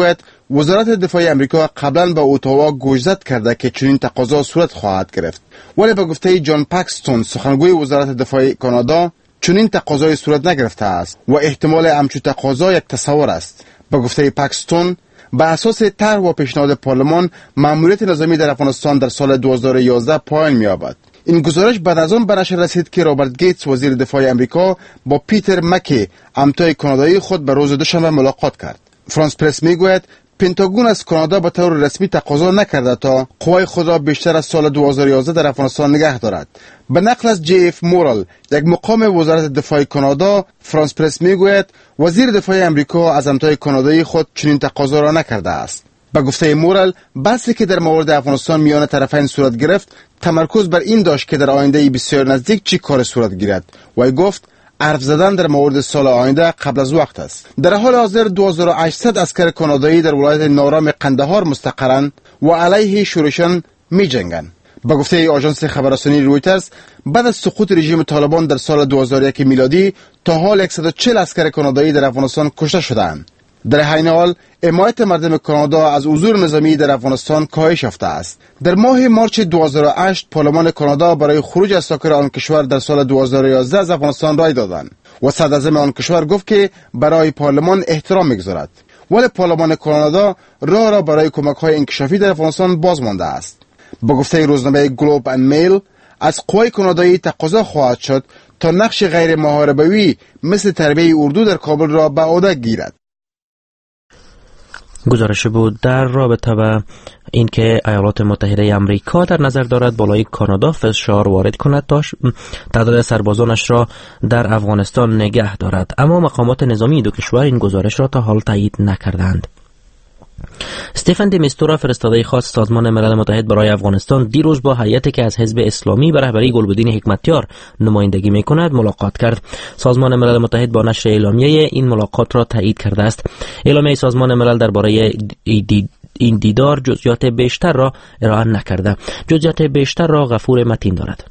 S2: وزارت دفاع امریکا قبلا به اتاوا گوشزد کرده که چنین تقاضا صورت خواهد گرفت، ولی به گفته جان پاکستون سخنگوی وزارت دفاع کانادا چنین تقاضای صورت نگرفته است و احتمال همچون تقاضا یک تصور است. به گفته پاکستون به اساس طرح و پیشنهاد پارلمان ماموریت نظامی در افغانستان در سال 2011 پایان می‌یابد. این گزارش بعد از آن به نشر رسید که رابرت گیتس وزیر دفاع امریکا با پیتر مکی همتای کانادایی خود به روز دوشنبه ملاقات کرد. فرانس پرس میگوید پنتاگون از کانادا به طور رسمی تقاضا نکرده تا قوای خود را بیشتر از سال 2011 در افغانستان نگه دارد. به نقل از جی اف مورال، یک مقام وزارت دفاع کانادا، فرانس پرس میگوید وزیر دفاع امریکا از همتای کانادایی خود چنین تقاضا را نکرده است. به گفته مورال، بحثی که در مورد افغانستان میان طرفین صورت گرفت تمرکز بر این داشت که در آینده بسیار نزدیک چی کار صورت گیرد. وی گفت حرف زدن در مورد سال آینده قبل از وقت است. در حال حاضر 2800 عسکر کانادایی در ولایت نارام قندهار مستقرند و علیه شورشان می جنگند. به گفته آژانس خبررسانی رویترز، بعد از سقوط رژیم طالبان در سال 2001 میلادی تا حال 140 عسکر کانادایی در افغانستان کشته شدند. در حین حال حمایت مردم کانادا از حضور نظامی در افغانستان کاهش یافته است. در ماه مارچ 2008 پارلمان کانادا برای خروج از ساکن آن کشور در سال 2011 از افغانستان رای دادند و صدر اعظم آن کشور گفت که برای پارلمان احترام می‌گذارد، ولی پارلمان کانادا راه را برای کمک‌های انکشافی در افغانستان باز مانده است. با گفته روزنامه گلوب اند میل، از قوای کانادایی تقاضا خواهد شد تا نقش غیر محاربه‌ای مثل تربیت اردو در کابل را به عهده گیرد.
S1: گزارش بود در رابطه با اینکه ایالات متحده آمریکا در نظر دارد بالای کانادا فشار وارد کند تا تعداد سربازانش را در افغانستان نگه دارد، اما مقامات نظامی دو کشور این گزارش را تا حال تایید نکردند. استیفن دی میستورا، فرستاده خاص سازمان ملل متحد برای افغانستان، دیروز با هیئتی که از حزب اسلامی به رهبری گلبدین حکمتیار نمایندگی می‌کند ملاقات کرد. سازمان ملل متحد با نشر اعلامیه این ملاقات را تایید کرده است. اعلامیه سازمان ملل درباره این دیدار جزئیات بیشتر را ارائه نکرده. جزئیات بیشتر را غفور متین دارد.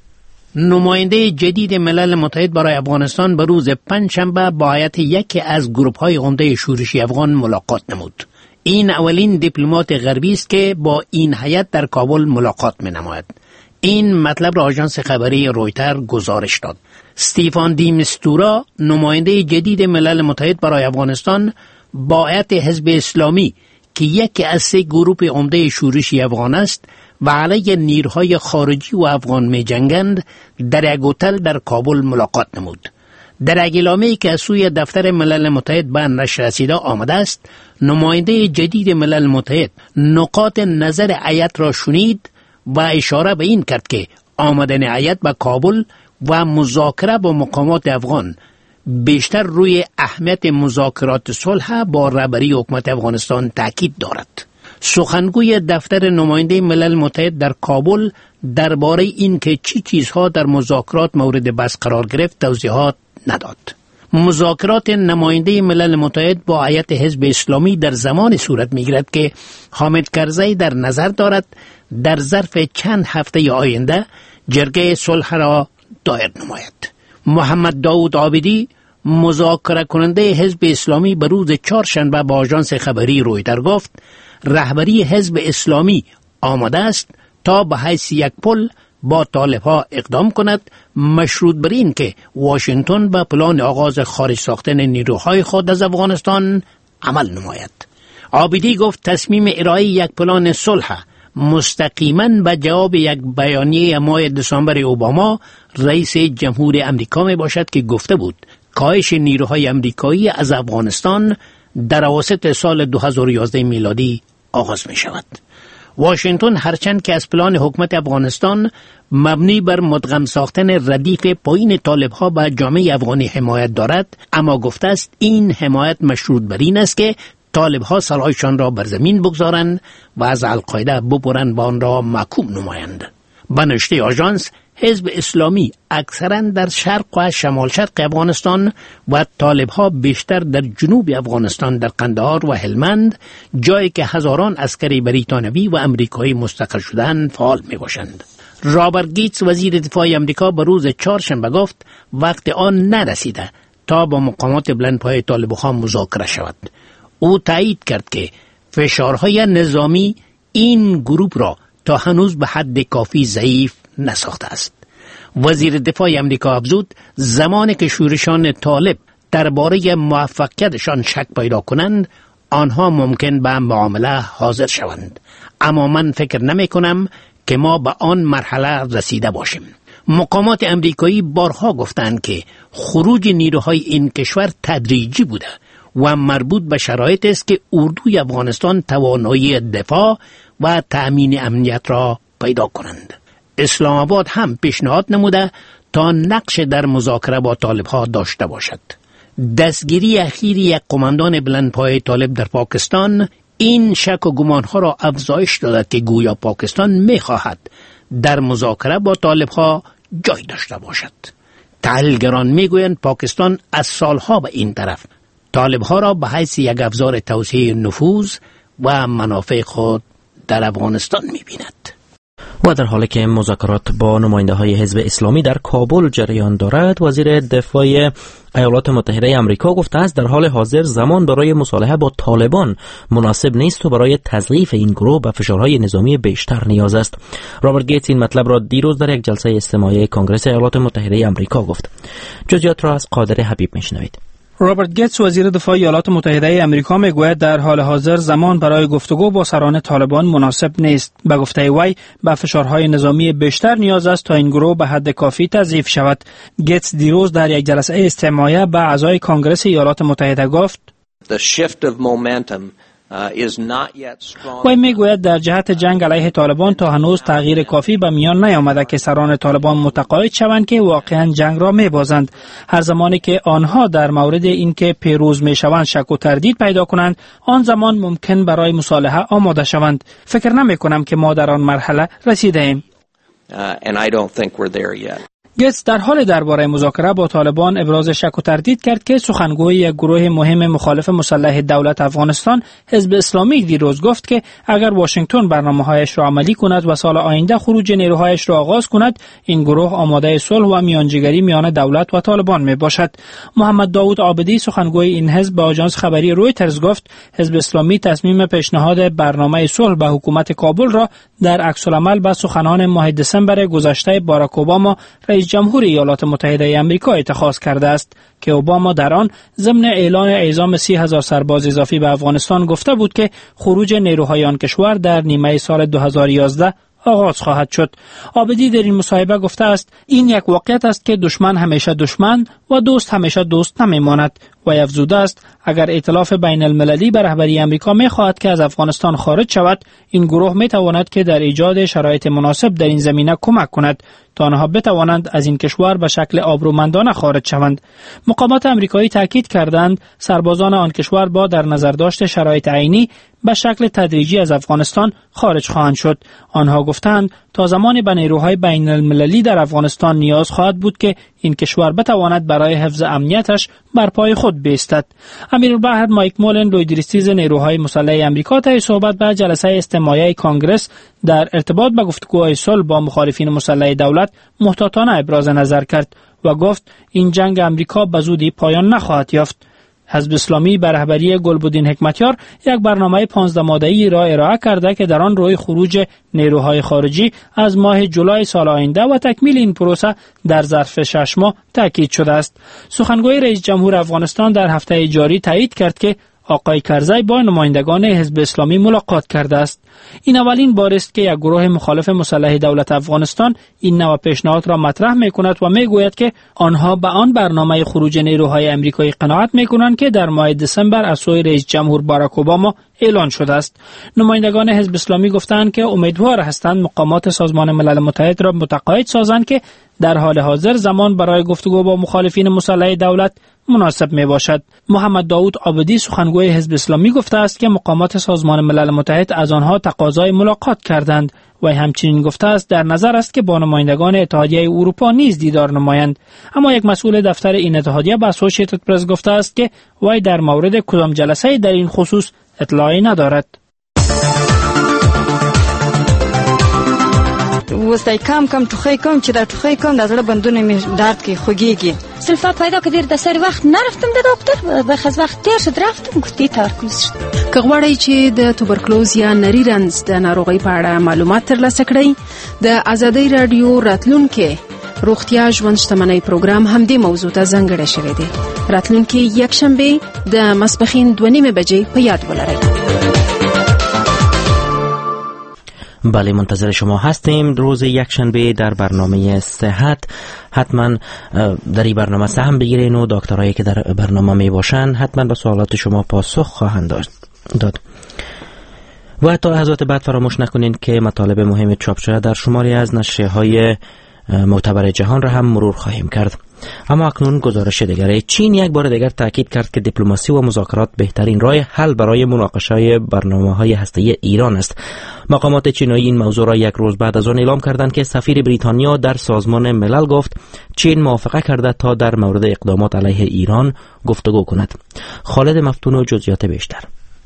S15: نماینده جدید ملل متحد برای افغانستان به روز پنجشنبه با هیئت یکی از گروه‌های عمده شورشی افغان ملاقات نمود. این اولین دیپلمات غربی است که با این هیئت در کابل ملاقات می‌نماید. این مطلب را آژانس خبری رویتر گزارش داد. استیفن دی میستورا، نماینده جدید ملل متحد برای افغانستان، با هیئت حزب اسلامی که یکی از سه گروه عمده شورشی افغان است و علیه نیروهای خارجی و افغان می‌جنگند، در یک هتل در کابل ملاقات نمود. در اعلامیه‌ای که از سوی دفتر ملل متحد به نشر رسیده آمده است، نماینده جدید ملل متحد نقاط نظر هیئت را شنید و اشاره به این کرد که آمدن هیئت به کابل و مذاکره با مقامات افغان بیشتر روی اهمیت مذاکرات صلح با رهبری حکومت افغانستان تاکید دارد. سخنگوی دفتر نماینده ملل متحد در کابل درباره این که چی چیزها در مذاکرات مورد بحث قرار گرفت توضیحات نداد. مذاکرات نماینده ملل متحد با هیئت حزب اسلامی در زمان صورت می‌گیرد که حامد کرزی در نظر دارد در ظرف چند هفته آینده جرگه صلح را دایر نماید. محمد داود عابدی، مذاکره کننده حزب اسلامی، به روز چهارشنبه با آژانس خبری رویتر گفت رهبری حزب اسلامی آماده است تا به حیث یک پل با طالب‌ها اقدام کند، مشروط بر این که واشنگتن به پلان آغاز خارج ساختن نیروهای خود از افغانستان عمل نماید. عابدی گفت تصمیم ارائه یک پلان صلح مستقیما به جواب یک بیانیه ماه دسامبر اوباما رئیس جمهور امریکا می باشد که گفته بود کاهش نیروهای امریکایی از افغانستان در اواسط سال 2011 میلادی آغاز می شود. واشنگتن هرچند که از پلان حکومت افغانستان مبنی بر مدغم ساختن ردیف پایین طالب‌ها به جامعه افغانی حمایت دارد، اما گفته است این حمایت مشروط بر این است که طالب‌ها سلاحشان را بر زمین بگذارند و از القاعده ببرند و آن را محکوم نمایند. به نشته آژانس، حزب اسلامی اکثراً در شرق و شمال شرق افغانستان و طالب‌ها بیشتر در جنوب افغانستان در قندهار و هلمند، جایی که هزاران عسکر بریتانوی و امریکایی مستقر شده‌اند، فعال می‌باشند. رابرت گیتس، وزیر دفاع امریکا، به روز چهارشنبه گفت وقت آن نرسیده تا با مقامات بلندپایه طالب‌ها مذاکره شود. او تایید کرد که فشارهای نظامی این گروه را تا هنوز به حد کافی ضعیف نساخته است. وزیر دفاع امریکا افزود زمانی که شورشان طالب درباره موفقیتشان شک پیدا کنند آنها ممکن به معامله حاضر شوند، اما من فکر نمی کنم که ما به آن مرحله رسیده باشیم. مقامات امریکایی بارها گفتند که خروج نیروهای این کشور تدریجی بوده و مربوط به شرایط است که اردوی افغانستان توانایی دفاع و تأمین امنیت را پیدا کنند. اسلام آباد هم پیشنهاد نموده تا نقش در مذاکره با طالب ها داشته باشد. دستگیری اخیر یک قماندان بلندپایه طالب در پاکستان این شک و گمان ها را افزایش داده که گویا پاکستان می خواهد در مذاکره با طالب ها جای داشته باشد. تحلیلگران می گویند پاکستان از سالها به این طرف طالب ها را به حیث یک ابزار توسعه نفوذ و منافع خود در افغانستان می بیند.
S1: و در حالی که مذاکرات با نماینده های حزب اسلامی در کابل جریان دارد، وزیر دفاع ایالات متحده آمریکا گفته است در حال حاضر زمان برای مصالحه با طالبان مناسب نیست و برای تضعیف این گروه به فشارهای نظامی بیشتر نیاز است. رابرت گیتس این مطلب را دیروز در یک جلسه استماعی کنگره ایالات متحده آمریکا گفت. جزئیات را از قادر حبیب میشنوید.
S5: رابرت گیتس وزیر دفاع ایالات متحده آمریکا میگوید در حال حاضر زمان برای گفتگو با سران طالبان مناسب نیست. به گفته وی به فشارهای نظامی بیشتر نیاز است تا این گروه به حد کافی تضعیف شود. گیتس دیروز در یک جلسه استماعی به اعضای کنگره ایالات متحده گفت وی میگوید در جهت جنگ علیه طالبان تا هنوز تغییر کافی به میان نیامده که سران طالبان متقاعد شوند که واقعا جنگ را میبازند. هر زمانی که آنها در مورد اینکه پیروز میشوند شک و تردید پیدا کنند، آن زمان ممکن برای مصالحه آماده شوند. فکر نمی کنم که ما در آن مرحله رسیده ایم. گیتس در حال درباره مذاکره با طالبان ابراز شک و تردید کرد که سخنگوی یک گروه مهم مخالف مسلح دولت افغانستان حزب اسلامی دیروز گفت که اگر واشنگتن برنامه‌هایش را عملی کند و سال آینده خروج نیروهایش را آغاز کند، این گروه آماده صلح و میانجیگری میان دولت و طالبان می باشد. محمد داوود عابدی سخنگوی این حزب به آژانس خبری رویترز گفت حزب اسلامی تصمیم پیشنهاد برنامه صلح به حکومت کابل را در عکس‌العمل به سخنان ماه دسامبر گذشته باراک اوباما رئیس جمهور ایالات متحده آمریکا اتخاذ کرده است که اوباما در آن ضمن اعلان اعزام 30,000 سرباز اضافی به افغانستان گفته بود که خروج نیروهای آن کشور در نیمه سال 2011 آغاز خواهد شد. عابدی در این مصاحبه گفته است این یک واقعیت است که دشمن همیشه دشمن و دوست همیشه دوست نمیماند. و افزوده است اگر ائتلاف بین المللی به رهبری آمریکا می‌خواهد که از افغانستان خارج شود، این گروه می‌تواند که در ایجاد شرایط مناسب در این زمینه کمک کند تا آنها بتوانند از این کشور به شکل آبرومندانه خارج شوند. مقامات آمریکایی تاکید کردند سربازان آن کشور با در نظر داشت شرایط عینی به شکل تدریجی از افغانستان خارج خواهند شد. آنها گفتند تا زمانی به نیروهای بین المللی در افغانستان نیاز خواهد بود که این کشور بتواند برای حفظ امنیتش بر پای خود بایستد. امیرالبحر مایک مولن رویدریستیز نیروهای مسلح آمریکا طی صحبت به جلسه استماعی کنگره در ارتباط با گفتگوهای صلح با مخالفین مسلح دولت محتاطانه ابراز نظر کرد و گفت این جنگ آمریکا به زودی پایان نخواهد یافت. حزب اسلامی به رهبری گلبدین حکمتیار یک برنامه 15 ماده‌ای را ارائه کرده که در آن روی خروج نیروهای خارجی از ماه جولای سال آینده و تکمیل این پروسه در ظرف 6 ماه تاکید شده است. سخنگوی رئیس جمهور افغانستان در هفته جاری تایید کرد که آقای کرزی با نمایندگان حزب اسلامی ملاقات کرده است. این اولین بار است که یک گروه مخالف مسلح دولت افغانستان این نوع پیشنهاد را مطرح می‌کند و می‌گوید که آنها به آن برنامه خروج نیروهای آمریکایی قناعت می‌کنند که در ماه دسامبر از سوی رئیس جمهور باراک اوباما اعلان شده است. نمایندگان حزب اسلامی گفتند که امیدوار هستند مقامات سازمان ملل متحد را متقاعد سازند که در حال حاضر زمان برای گفتگو با مخالفین مسلح دولت مناسب می باشد. محمد داوود عابدی سخنگوی حزب اسلامی گفته است که مقامات سازمان ملل متحد از آنها تقاضای ملاقات کردند و همچنین گفته است در نظر است که با نمایندگان اتحادیه اروپا نیز دیدار نمایند. اما یک مسئول دفتر این اتحادیه به اسوسییتد پرس گفته است که وی در مورد کدام جلسه در این خصوص اطلاعی ندارد.
S16: وسای کم ټوخی کوم چې دا ټوخی کوم د زړه بندونه می درد کې خوږیږي. سلفا پیدا کړی د سر وخت نرفتم د دکتر به خز وخت تیر شد رفتم گفتی تمرکز شد.
S17: که غواړئ چې د توبرکلوز یا نری رنځ د ناروغۍ په اړه معلومات ترلاسه کړئ، د آزادۍ رادیو راتلونکي روغتیا ژوند شتمنۍ پروګرام هم دې موضوع ته ځانګړی شوی دی. راتلونکي یکشنبه د ماسپښین 2:30 بجې په یاد ولرئ.
S1: بله، منتظر شما هستیم روز یکشنبه در برنامه صحت. حتما در این برنامه سهم بگیرین و دکترایی که در برنامه می باشن حتما به سوالات شما پاسخ خواهند داد. و تا لحظات بعد فراموش نکنین که مطالب مهم چاپ شده در شماری از نشریه‌های معتبر جهان را هم مرور خواهیم کرد. اما اکنون گزارش دیگری. چین یک بار دیگر تاکید کرد که دیپلماسی و مذاکرات بهترین راه حل برای مناقشه برنامه‌های هسته‌ای ایران است. مقامات چینی این موضوع را یک روز بعد از آن اعلام کردند که سفیر بریتانیا در سازمان ملل گفت چین موافقه کرده تا در مورد اقدامات علیه ایران گفتگو کند. خالد مفتون و جزئیات بیشتر.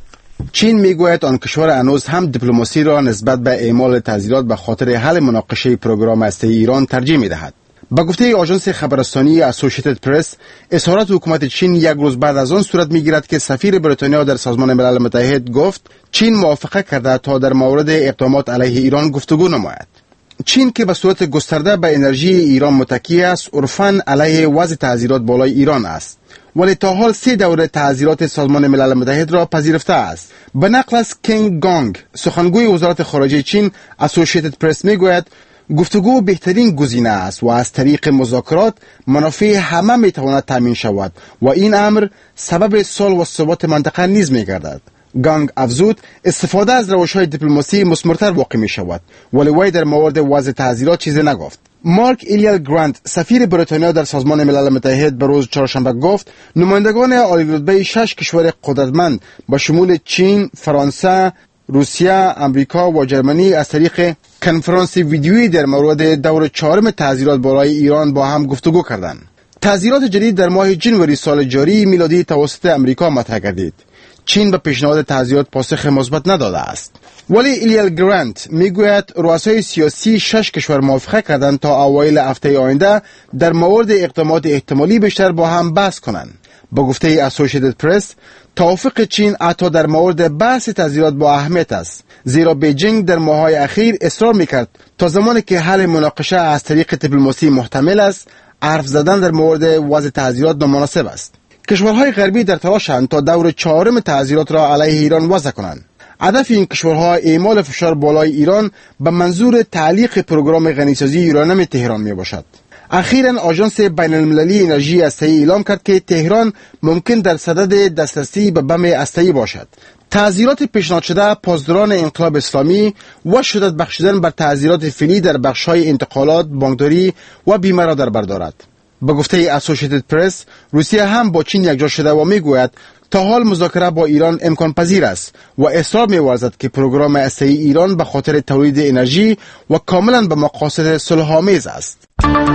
S2: چین میگوید آن کشور هنوز هم دیپلماسی را نسبت به اعمال تعزیرات به خاطر حل مناقشه پروگرام هسته‌ای ایران ترجیح می‌دهد. با گفته آژانس خبررسانی اسوسییتد پرس، اظهارات حکومت چین یک روز بعد از آن صورت می‌گیرد که سفیر بریتانیا در سازمان ملل متحد گفت چین موافقه کرده تا در مورد اقدامات علیه ایران گفتگو نماید. چین که به صورت گسترده به انرژی ایران متکی است، عرفاً علیه وضع تعزیرات بالای ایران است، ولی تا حال 3 دوره تعزیرات سازمان ملل متحد را پذیرفته است. به نقل از کینگ گانگ، سخنگوی وزارت خارجه چین، اسوسییتد پرس میگوید گفتگو بهترین گزینه است و از طریق مذاکرات منافع همه میتواند تامین شود و این امر سبب صلح و ثبات منطقه نیز میگردد. گانگ افزود استفاده از روش‌های دیپلماسی مثمرتر واقع می شود، ولی وی در مورد وضع تعزیرات چیزی نگفت. مارک ایلیل گرانت، سفیر بریتانیا در سازمان ملل متحد، به روز چهارشنبه گفت نمایندگان عالی‌رتبه 6 کشور قدرتمند با شمول چین، فرانسه، روسیه، امریکا و جرمنی از طریق کنفرانس ویدیویی در مورد دور 4 تعزیرات بالای ایران با هم گفتگو کردند. تعزیرات جدید در ماه جنوری سال جاری میلادی توسط امریکا مطرح گردید. چین به پیشنهاد تعزیرات پاسخ مثبت نداده است. ولی ایلیل گرانت میگوید رؤسای سیاسی 6 کشور موافقه کردند تا اوایل هفته آینده در مورد اقدامات احتمالی بیشتر با هم بحث کنند. با گفته اسوسییتد پرس، توافق چین حتی در مورد بحث تعزیرات با اهمیت است، زیرا بیجینگ در ماه‌های اخیر اصرار میکرد تا زمانی که حل مناقشه از طریق دیپلماسی محتمل است، حرف زدن در مورد وضع تعزیرات نامناسب است. کشورهای غربی در تلاشند تا دور 4 تعزیرات را علیه ایران وضع کنند. هدف این کشورها اعمال فشار بالای ایران به منظور تعلیق پروگرام غنیسازی یورانیم تهران می باشد. اخیراً آژانس بین المللی انرژی هسته‌ای اعلام کرد که تهران ممکن در صدد دسترسی به بم هسته‌ای باشد. تعزیرات پیشنهاد شده پاسداران انقلاب اسلامی و شدت بخشیدن بر تعزیرات فعلی در بخش‌های انتقالات، بانکداری و بیمه را در بر دارد. به گفته اسوسییتد پرس، روسیه هم با چین یکجا شده و میگوید تا حال مذاکره با ایران امکان پذیر است و اصرار می‌ورزد که پروگرام هسته‌ای ایران به خاطر تولید انرژی و کاملا به مقاصد صلح‌آمیز است.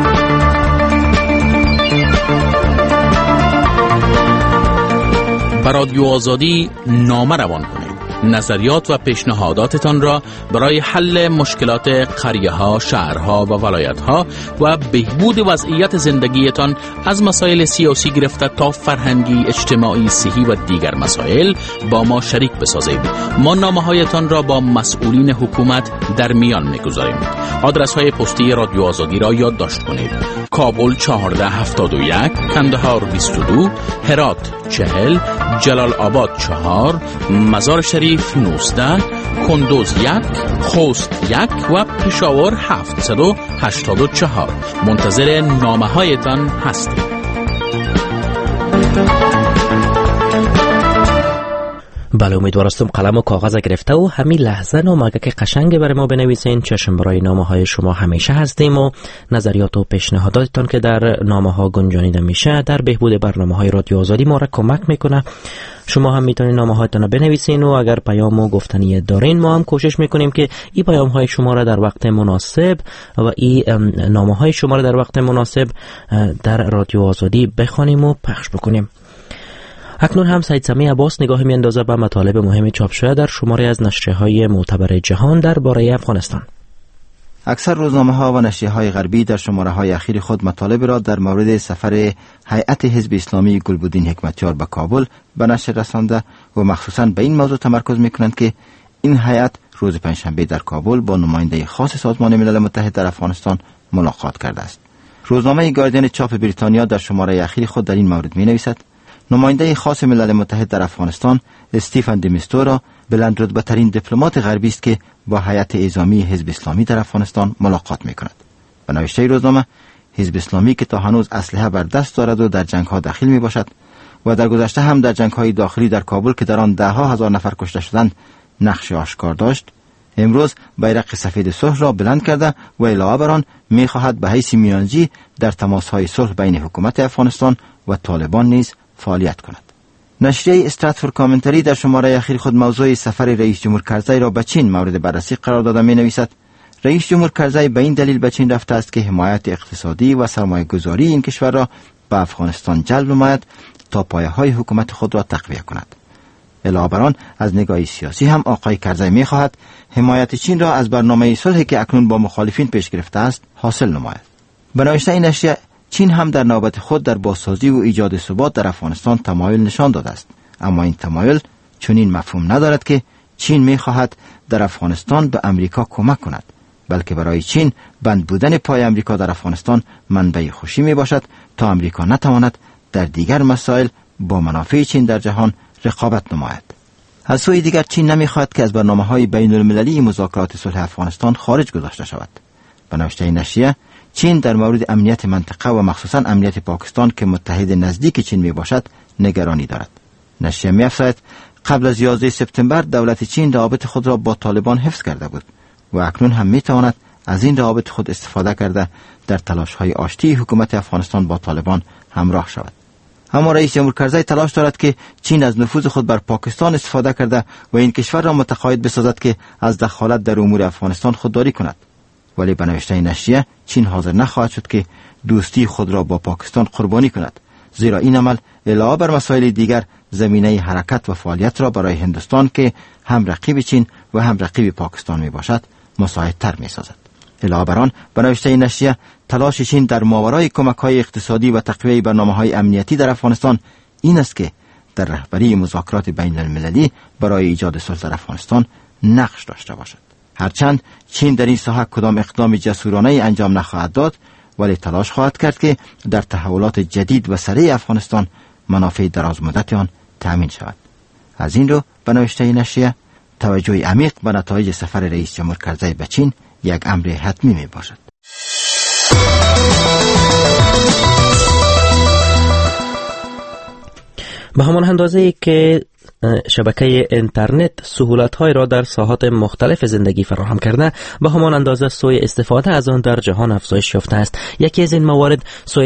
S18: بر رادیو آزادی نامه روان کنید. نظریات و پیشنهاداتتان را برای حل مشکلات قریه‌ها، شهرها و ولایت‌ها و بهبود وضعیت زندگیتان از مسائل سیاسی گرفته تا فرهنگی، اجتماعی، صحی و دیگر مسائل با ما شریک بسازید. ما نامه‌هایتان را با مسئولین حکومت در میان می‌گذاریم. آدرس‌های پستی رادیو آزادی را یادداشت کنید: کابل 1471، کندهار 22، هرات 40، جلال آباد 4، مزار شریف 19، کندوز 1، خوست 1 و پشاور 784. منتظر نامه هایتان هستیم.
S1: بله، امیدوارستم قلم و کاغذ گرفته و همین لحظه نامگه قشنگ برای ما بنویسین. چشم برای نامه های شما همیشه هستیم و نظریات و پیشنهاداتتان که در نامه ها گنجانیده میشه در بهبود برنامه های رادیو آزادی ما را کمک میکنه. شما هم میتونید نامه هایتان را بنویسین و اگر پیام و گفتنی دارین ما هم کوشش میکنیم که این پیام های شما را در وقت مناسب و این نامه های شما را در وقت مناسب در رادیو آزادی بخوانیم و پخش بکنیم. اکنون هم سید سمی عباس نگاه میاندازه به مطالب مهم چاپ شده در شماری از نشریه‌های معتبر جهان درباره افغانستان.
S19: اکثر روزنامه‌ها و نشریه‌های غربی در شماره‌های اخیر خود مطالب را در مورد سفر هیئت حزب اسلامی گلبدین حکمتیار به کابل به نشر رسانده و مخصوصاً به این موضوع تمرکز می‌کنند که این هیئت روز پنجشنبه در کابل با نماینده خاص سازمان ملل متحد در افغانستان ملاقات کرده است. روزنامه گاردین چاپ بریتانیا در شماره اخیر خود در این مورد می‌نویسد: نماینده خاص ملل متحد در افغانستان استیفن دمیستورا بلندرتبه‌ترین دیپلمات غربی است که با هیئت اعزامی حزب اسلامی در افغانستان ملاقات می‌کند. به نوشته روزنامه، حزب اسلامی که تا هنوز اسلحه بر دست دارد و در جنگ‌ها دخیل می‌باشد و در گذشته هم در جنگ‌های داخلی در کابل که در آن ده‌ها هزار نفر کشته شدند نقش آشکار داشت، امروز بیرق سفید صلح را بلند کرده و علاوه بر آن می‌خواهد به حیث میانجی در تماس‌های صلح بین حکومت افغانستان و طالبان نیز فعالیت کند. نشریه استراتفورد کامنتری در شماره اخیر خود موضوع سفر رئیس جمهور کرزی را به چین مورد بررسی قرار داده می‌نویسد: رئیس جمهور کرزی به این دلیل به چین رفته است که حمایت اقتصادی و سرمایه‌گذاری این کشور را به افغانستان جلب نماید تا پایه‌های حکومت خود را تقویت کند. علاوه بر آن از نگاه سیاسی هم آقای کرزی می‌خواهد حمایت چین را از برنامه صلحی که اکنون با مخالفین پیش گرفته است حاصل نماید. به نوشته این نشریه، چین هم در نوبت خود در بازسازی و ایجاد ثبات در افغانستان تمایل نشان داده است، اما این تمایل چنین مفهوم ندارد که چین می‌خواهد در افغانستان به امریکا کمک کند، بلکه برای چین بند بودن پای امریکا در افغانستان منبع خوشی میباشد تا امریکا نتواند در دیگر مسائل با منافع چین در جهان رقابت نماید. از سوی دیگر چین نمیخواهد که از برنامه‌های بین‌المللی مذاکرات صلح افغانستان خارج گذاشته شود. به نوشته نشریه، چین در مورد امنیت منطقه و مخصوصاً امنیت پاکستان که متحد نزدیک چین میباشد نگرانی دارد. نشریه می‌افزاید قبل از 11 سپتامبر دولت چین روابط خود را با طالبان حفظ کرده بود و اکنون هم میتواند از این روابط خود استفاده کرده در تلاش‌های آشتی حکومت افغانستان با طالبان همراه شود. اما رئیس جمهور کرزی تلاش دارد که چین از نفوذ خود بر پاکستان استفاده کرده و این کشور را متقاعد بسازد که از دخالت در امور افغانستان خودداری کند. ولی به نوشته نشریه، چین حاضر نخواهد شد که دوستی خود را با پاکستان قربانی کند، زیرا این عمل علاوه بر مسائل دیگر زمینه حرکت و فعالیت را برای هندوستان که هم رقیب چین و هم رقیب پاکستان می باشد مساعدتر می سازد. علاوه بر آن به نوشته نشریه، تلاش چین در ماورای کمک‌های اقتصادی و تقویت برنامه‌های امنیتی در افغانستان این است که در رهبری مذاکرات بین‌المللی برای ایجاد صلح در افغانستان نقش داشته باشد. هرچند چین در این ساحه کدام اقدام جسورانه انجام نخواهد داد، ولی تلاش خواهد کرد که در تحولات جدید و سریع افغانستان منافع درازمدت آن تأمین شود. از این رو به نوشته نشریه، توجه عمیق به نتایج سفر رئیس جمهور کرزی به چین یک امر حتمی می باشد.
S1: به همان اندازه‌ای که شبکه اینترنت سهولت‌های را در ساحات مختلف زندگی فراهم کرده، به همان اندازه سوء استفاده از آن در جهان افزایش یافته است. یکی از این موارد سوء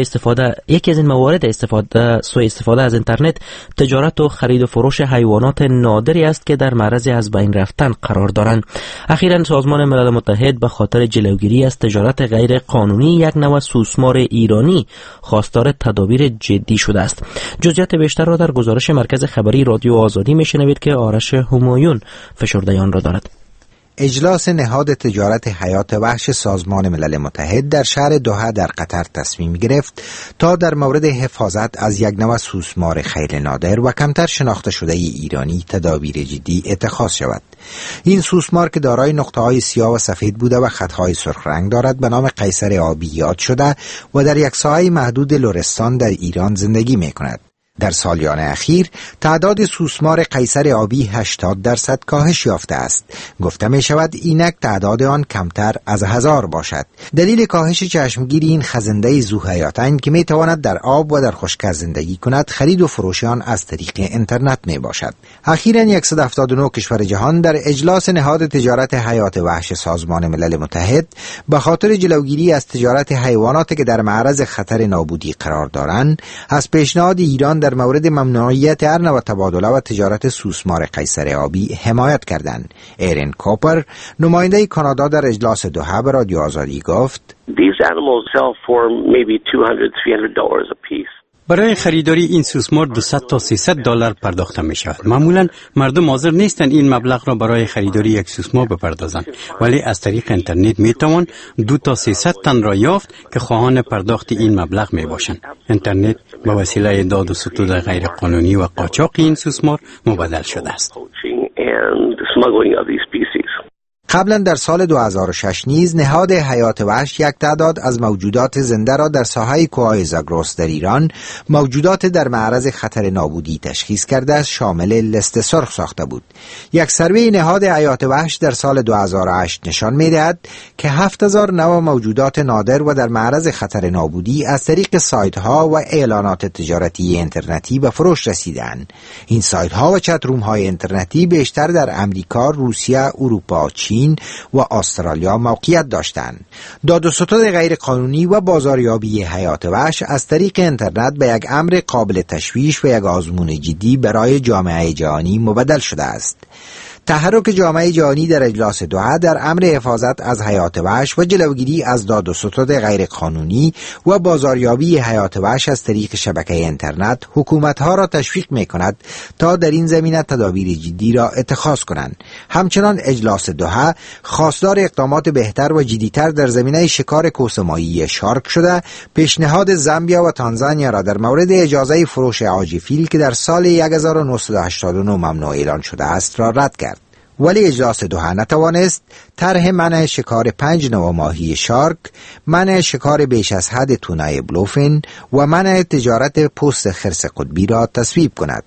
S1: استفاده از اینترنت تجارت و خرید و فروش حیوانات نادری است که در معرض از بین رفتن قرار دارند. اخیراً سازمان ملل متحد به خاطر جلوگیری از تجارت غیر قانونی یک نوع سوسمار ایرانی خواستار تدابیر جدی شده است. جزئیات بیشتر را در گزارش مرکز خبری رادیو آزادی میشنوید که آرش همایون فشرده آن را دارد.
S20: اجلاس نهاد تجارت حیات وحش سازمان ملل متحد در شهر دوحه در قطر تصمیم گرفت تا در مورد حفاظت از یک نوع سوسمار خیلی نادر و کمتر شناخته شده ایرانی تدابیر جدی اتخاذ شود. این سوسمار که دارای نقطه‌های سیاه و سفید بوده و خطهای سرخ رنگ دارد به نام قیصر آبی یاد شده و در یک ساحه محدود لرستان در ایران زندگی می‌کند. در سالیان اخیر تعداد سوسمار قیصر آبی 80% کاهش یافته است. گفته می شود اینک تعداد آن کمتر از 1000 باشد. دلیل کاهش چشمگیر این خزنده ذوحیاتین که می تواند در آب و در خشکی زندگی کند، خرید و فروش آن از طریق اینترنت می باشد. اخیراً 179 کشور جهان در اجلاس نهاد تجارت حیات وحش سازمان ملل متحد به خاطر جلوگیری از تجارت حیواناتی که در معرض خطر نابودی قرار دارند، از پیشنهاد ایران در مورد ممنوعیت هر نوع تبادله و تجارت سوسمار قیصر آبی حمایت کردند. ایرن کوپر، نماینده کانادا در اجلاس دوحه به رادیو آزادی گفت:
S21: These animals sell for maybe $200-300 a piece. برای خریداری این سوسمار 200 تا 300 دلار پرداخته می شود. معمولا مردم حاضر نیستند این مبلغ را برای خریداری یک سوسمار بپردازند، ولی از طریق اینترنت می توان 200 تا 300 تن را یافت که خواهان پرداخت این مبلغ می باشند. اینترنت به وسیله داد و ستود غیر قانونی و قاچاق این سوسمار مبدل شده است.
S20: قبلا در سال 2006 نیز نهاد حیات وحش یک تعداد از موجودات زنده را در ساحه کوههای زاگرس در ایران موجودات در معرض خطر نابودی تشخیص کرده است، شامل لست سرخ ساخته بود. یک سروی نهاد حیات وحش در سال 2008 نشان می‌دهد که 7000 نوع موجودات نادر و در معرض خطر نابودی از طریق سایت‌ها و اعلانات تجارتی اینترنتی به فروش رسیدند. این سایت‌ها و چت‌روم‌های اینترنتی بیشتر در امریکا، روسیه، اروپا، چین و استرالیا موقعیت داشتند. داد و ستد غیر قانونی و بازاریابی حیات وحش از طریق اینترنت به یک امر قابل تشویش و یک آزمون جدی برای جامعه جهانی مبدل شده است. تحرک جامعه جهانی در اجلاس دوحه در امر حفاظت از حیات وحش و جلوگیری از داد و ستد غیر قانونی و بازاریابی حیات وحش از طریق شبکه اینترنت حکومت‌ها را تشویق می‌کند تا در این زمینه تدابیر جدی را اتخاذ کنند. همچنان اجلاس دوحه خواستار اقدامات بهتر و جدی‌تر در زمینه شکار کوسه‌ماهی شارک شده، پیشنهاد زامبیا و تانزانیا را در مورد اجازه فروش عاج فیل که در سال 1989 ممنوع اعلان شده است را رد کرد. ولی اجلاس دوحه نتوانست طرح منع شکار 5 نوع ماهی شارک، منع شکار بیش از حد تونای بلوفین و منع تجارت پوست خرس قطبی را تصویب کند.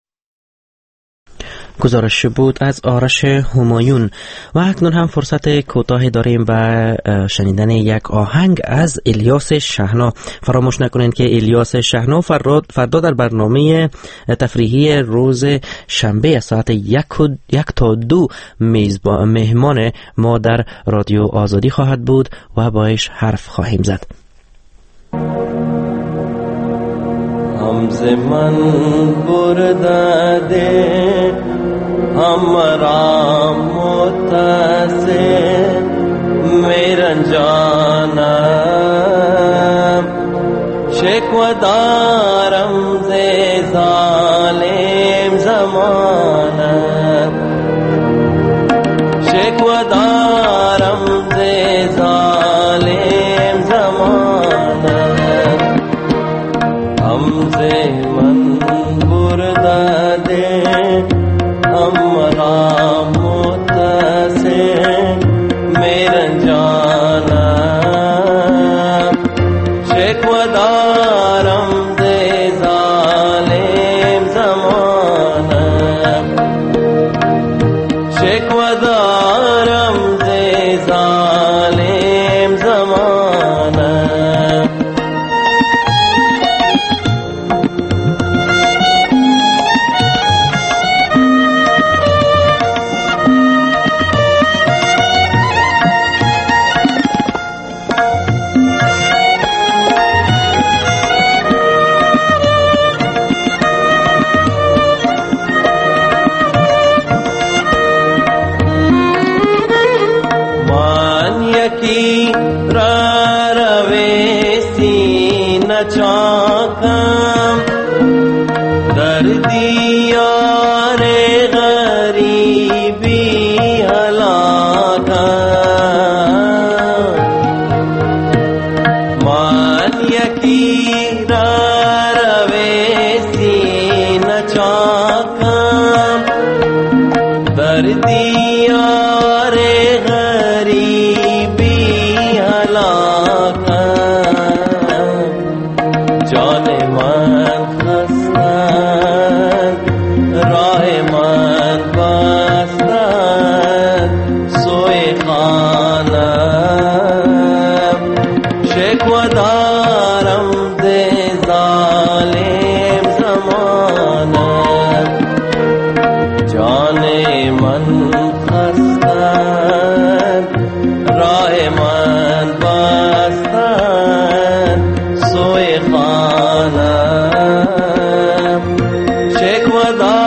S1: گزارش بود از آرش همایون. و اکنون هم فرصت کوتاهی داریم به شنیدن یک آهنگ از الیاس شحنا. فراموش نکنید که الیاس شحنا فردا در برنامه تفریحی روز شنبه ساعت 1 تا 2 مهمان ما در رادیو آزادی خواهد بود و باش حرف خواهیم زد.
S22: हमसे मन बुरदादे हमरा मुतासे मेरा जाना शेखवदारम से जालिम ज़माना शेखवदारम से जालिम ज़माना हमसे मन बुरदादे हमरा मुतासे मेरा जाना शेखवदारम दे जालिम ज़माना शेखवदारम दे जालिम ज़माना चाकम दर्दिया रे गरीबी हलाका मान यकीरा रवेसी न चाकम दर्दिया रे गरीबी हलाका जाने मन खस्तान राह मन बस्तान सोए खाना शेखवदारम दे जालिम ज़माना जाने मन खस्तान राह मन बस्तान सोए खाना शेखवदारम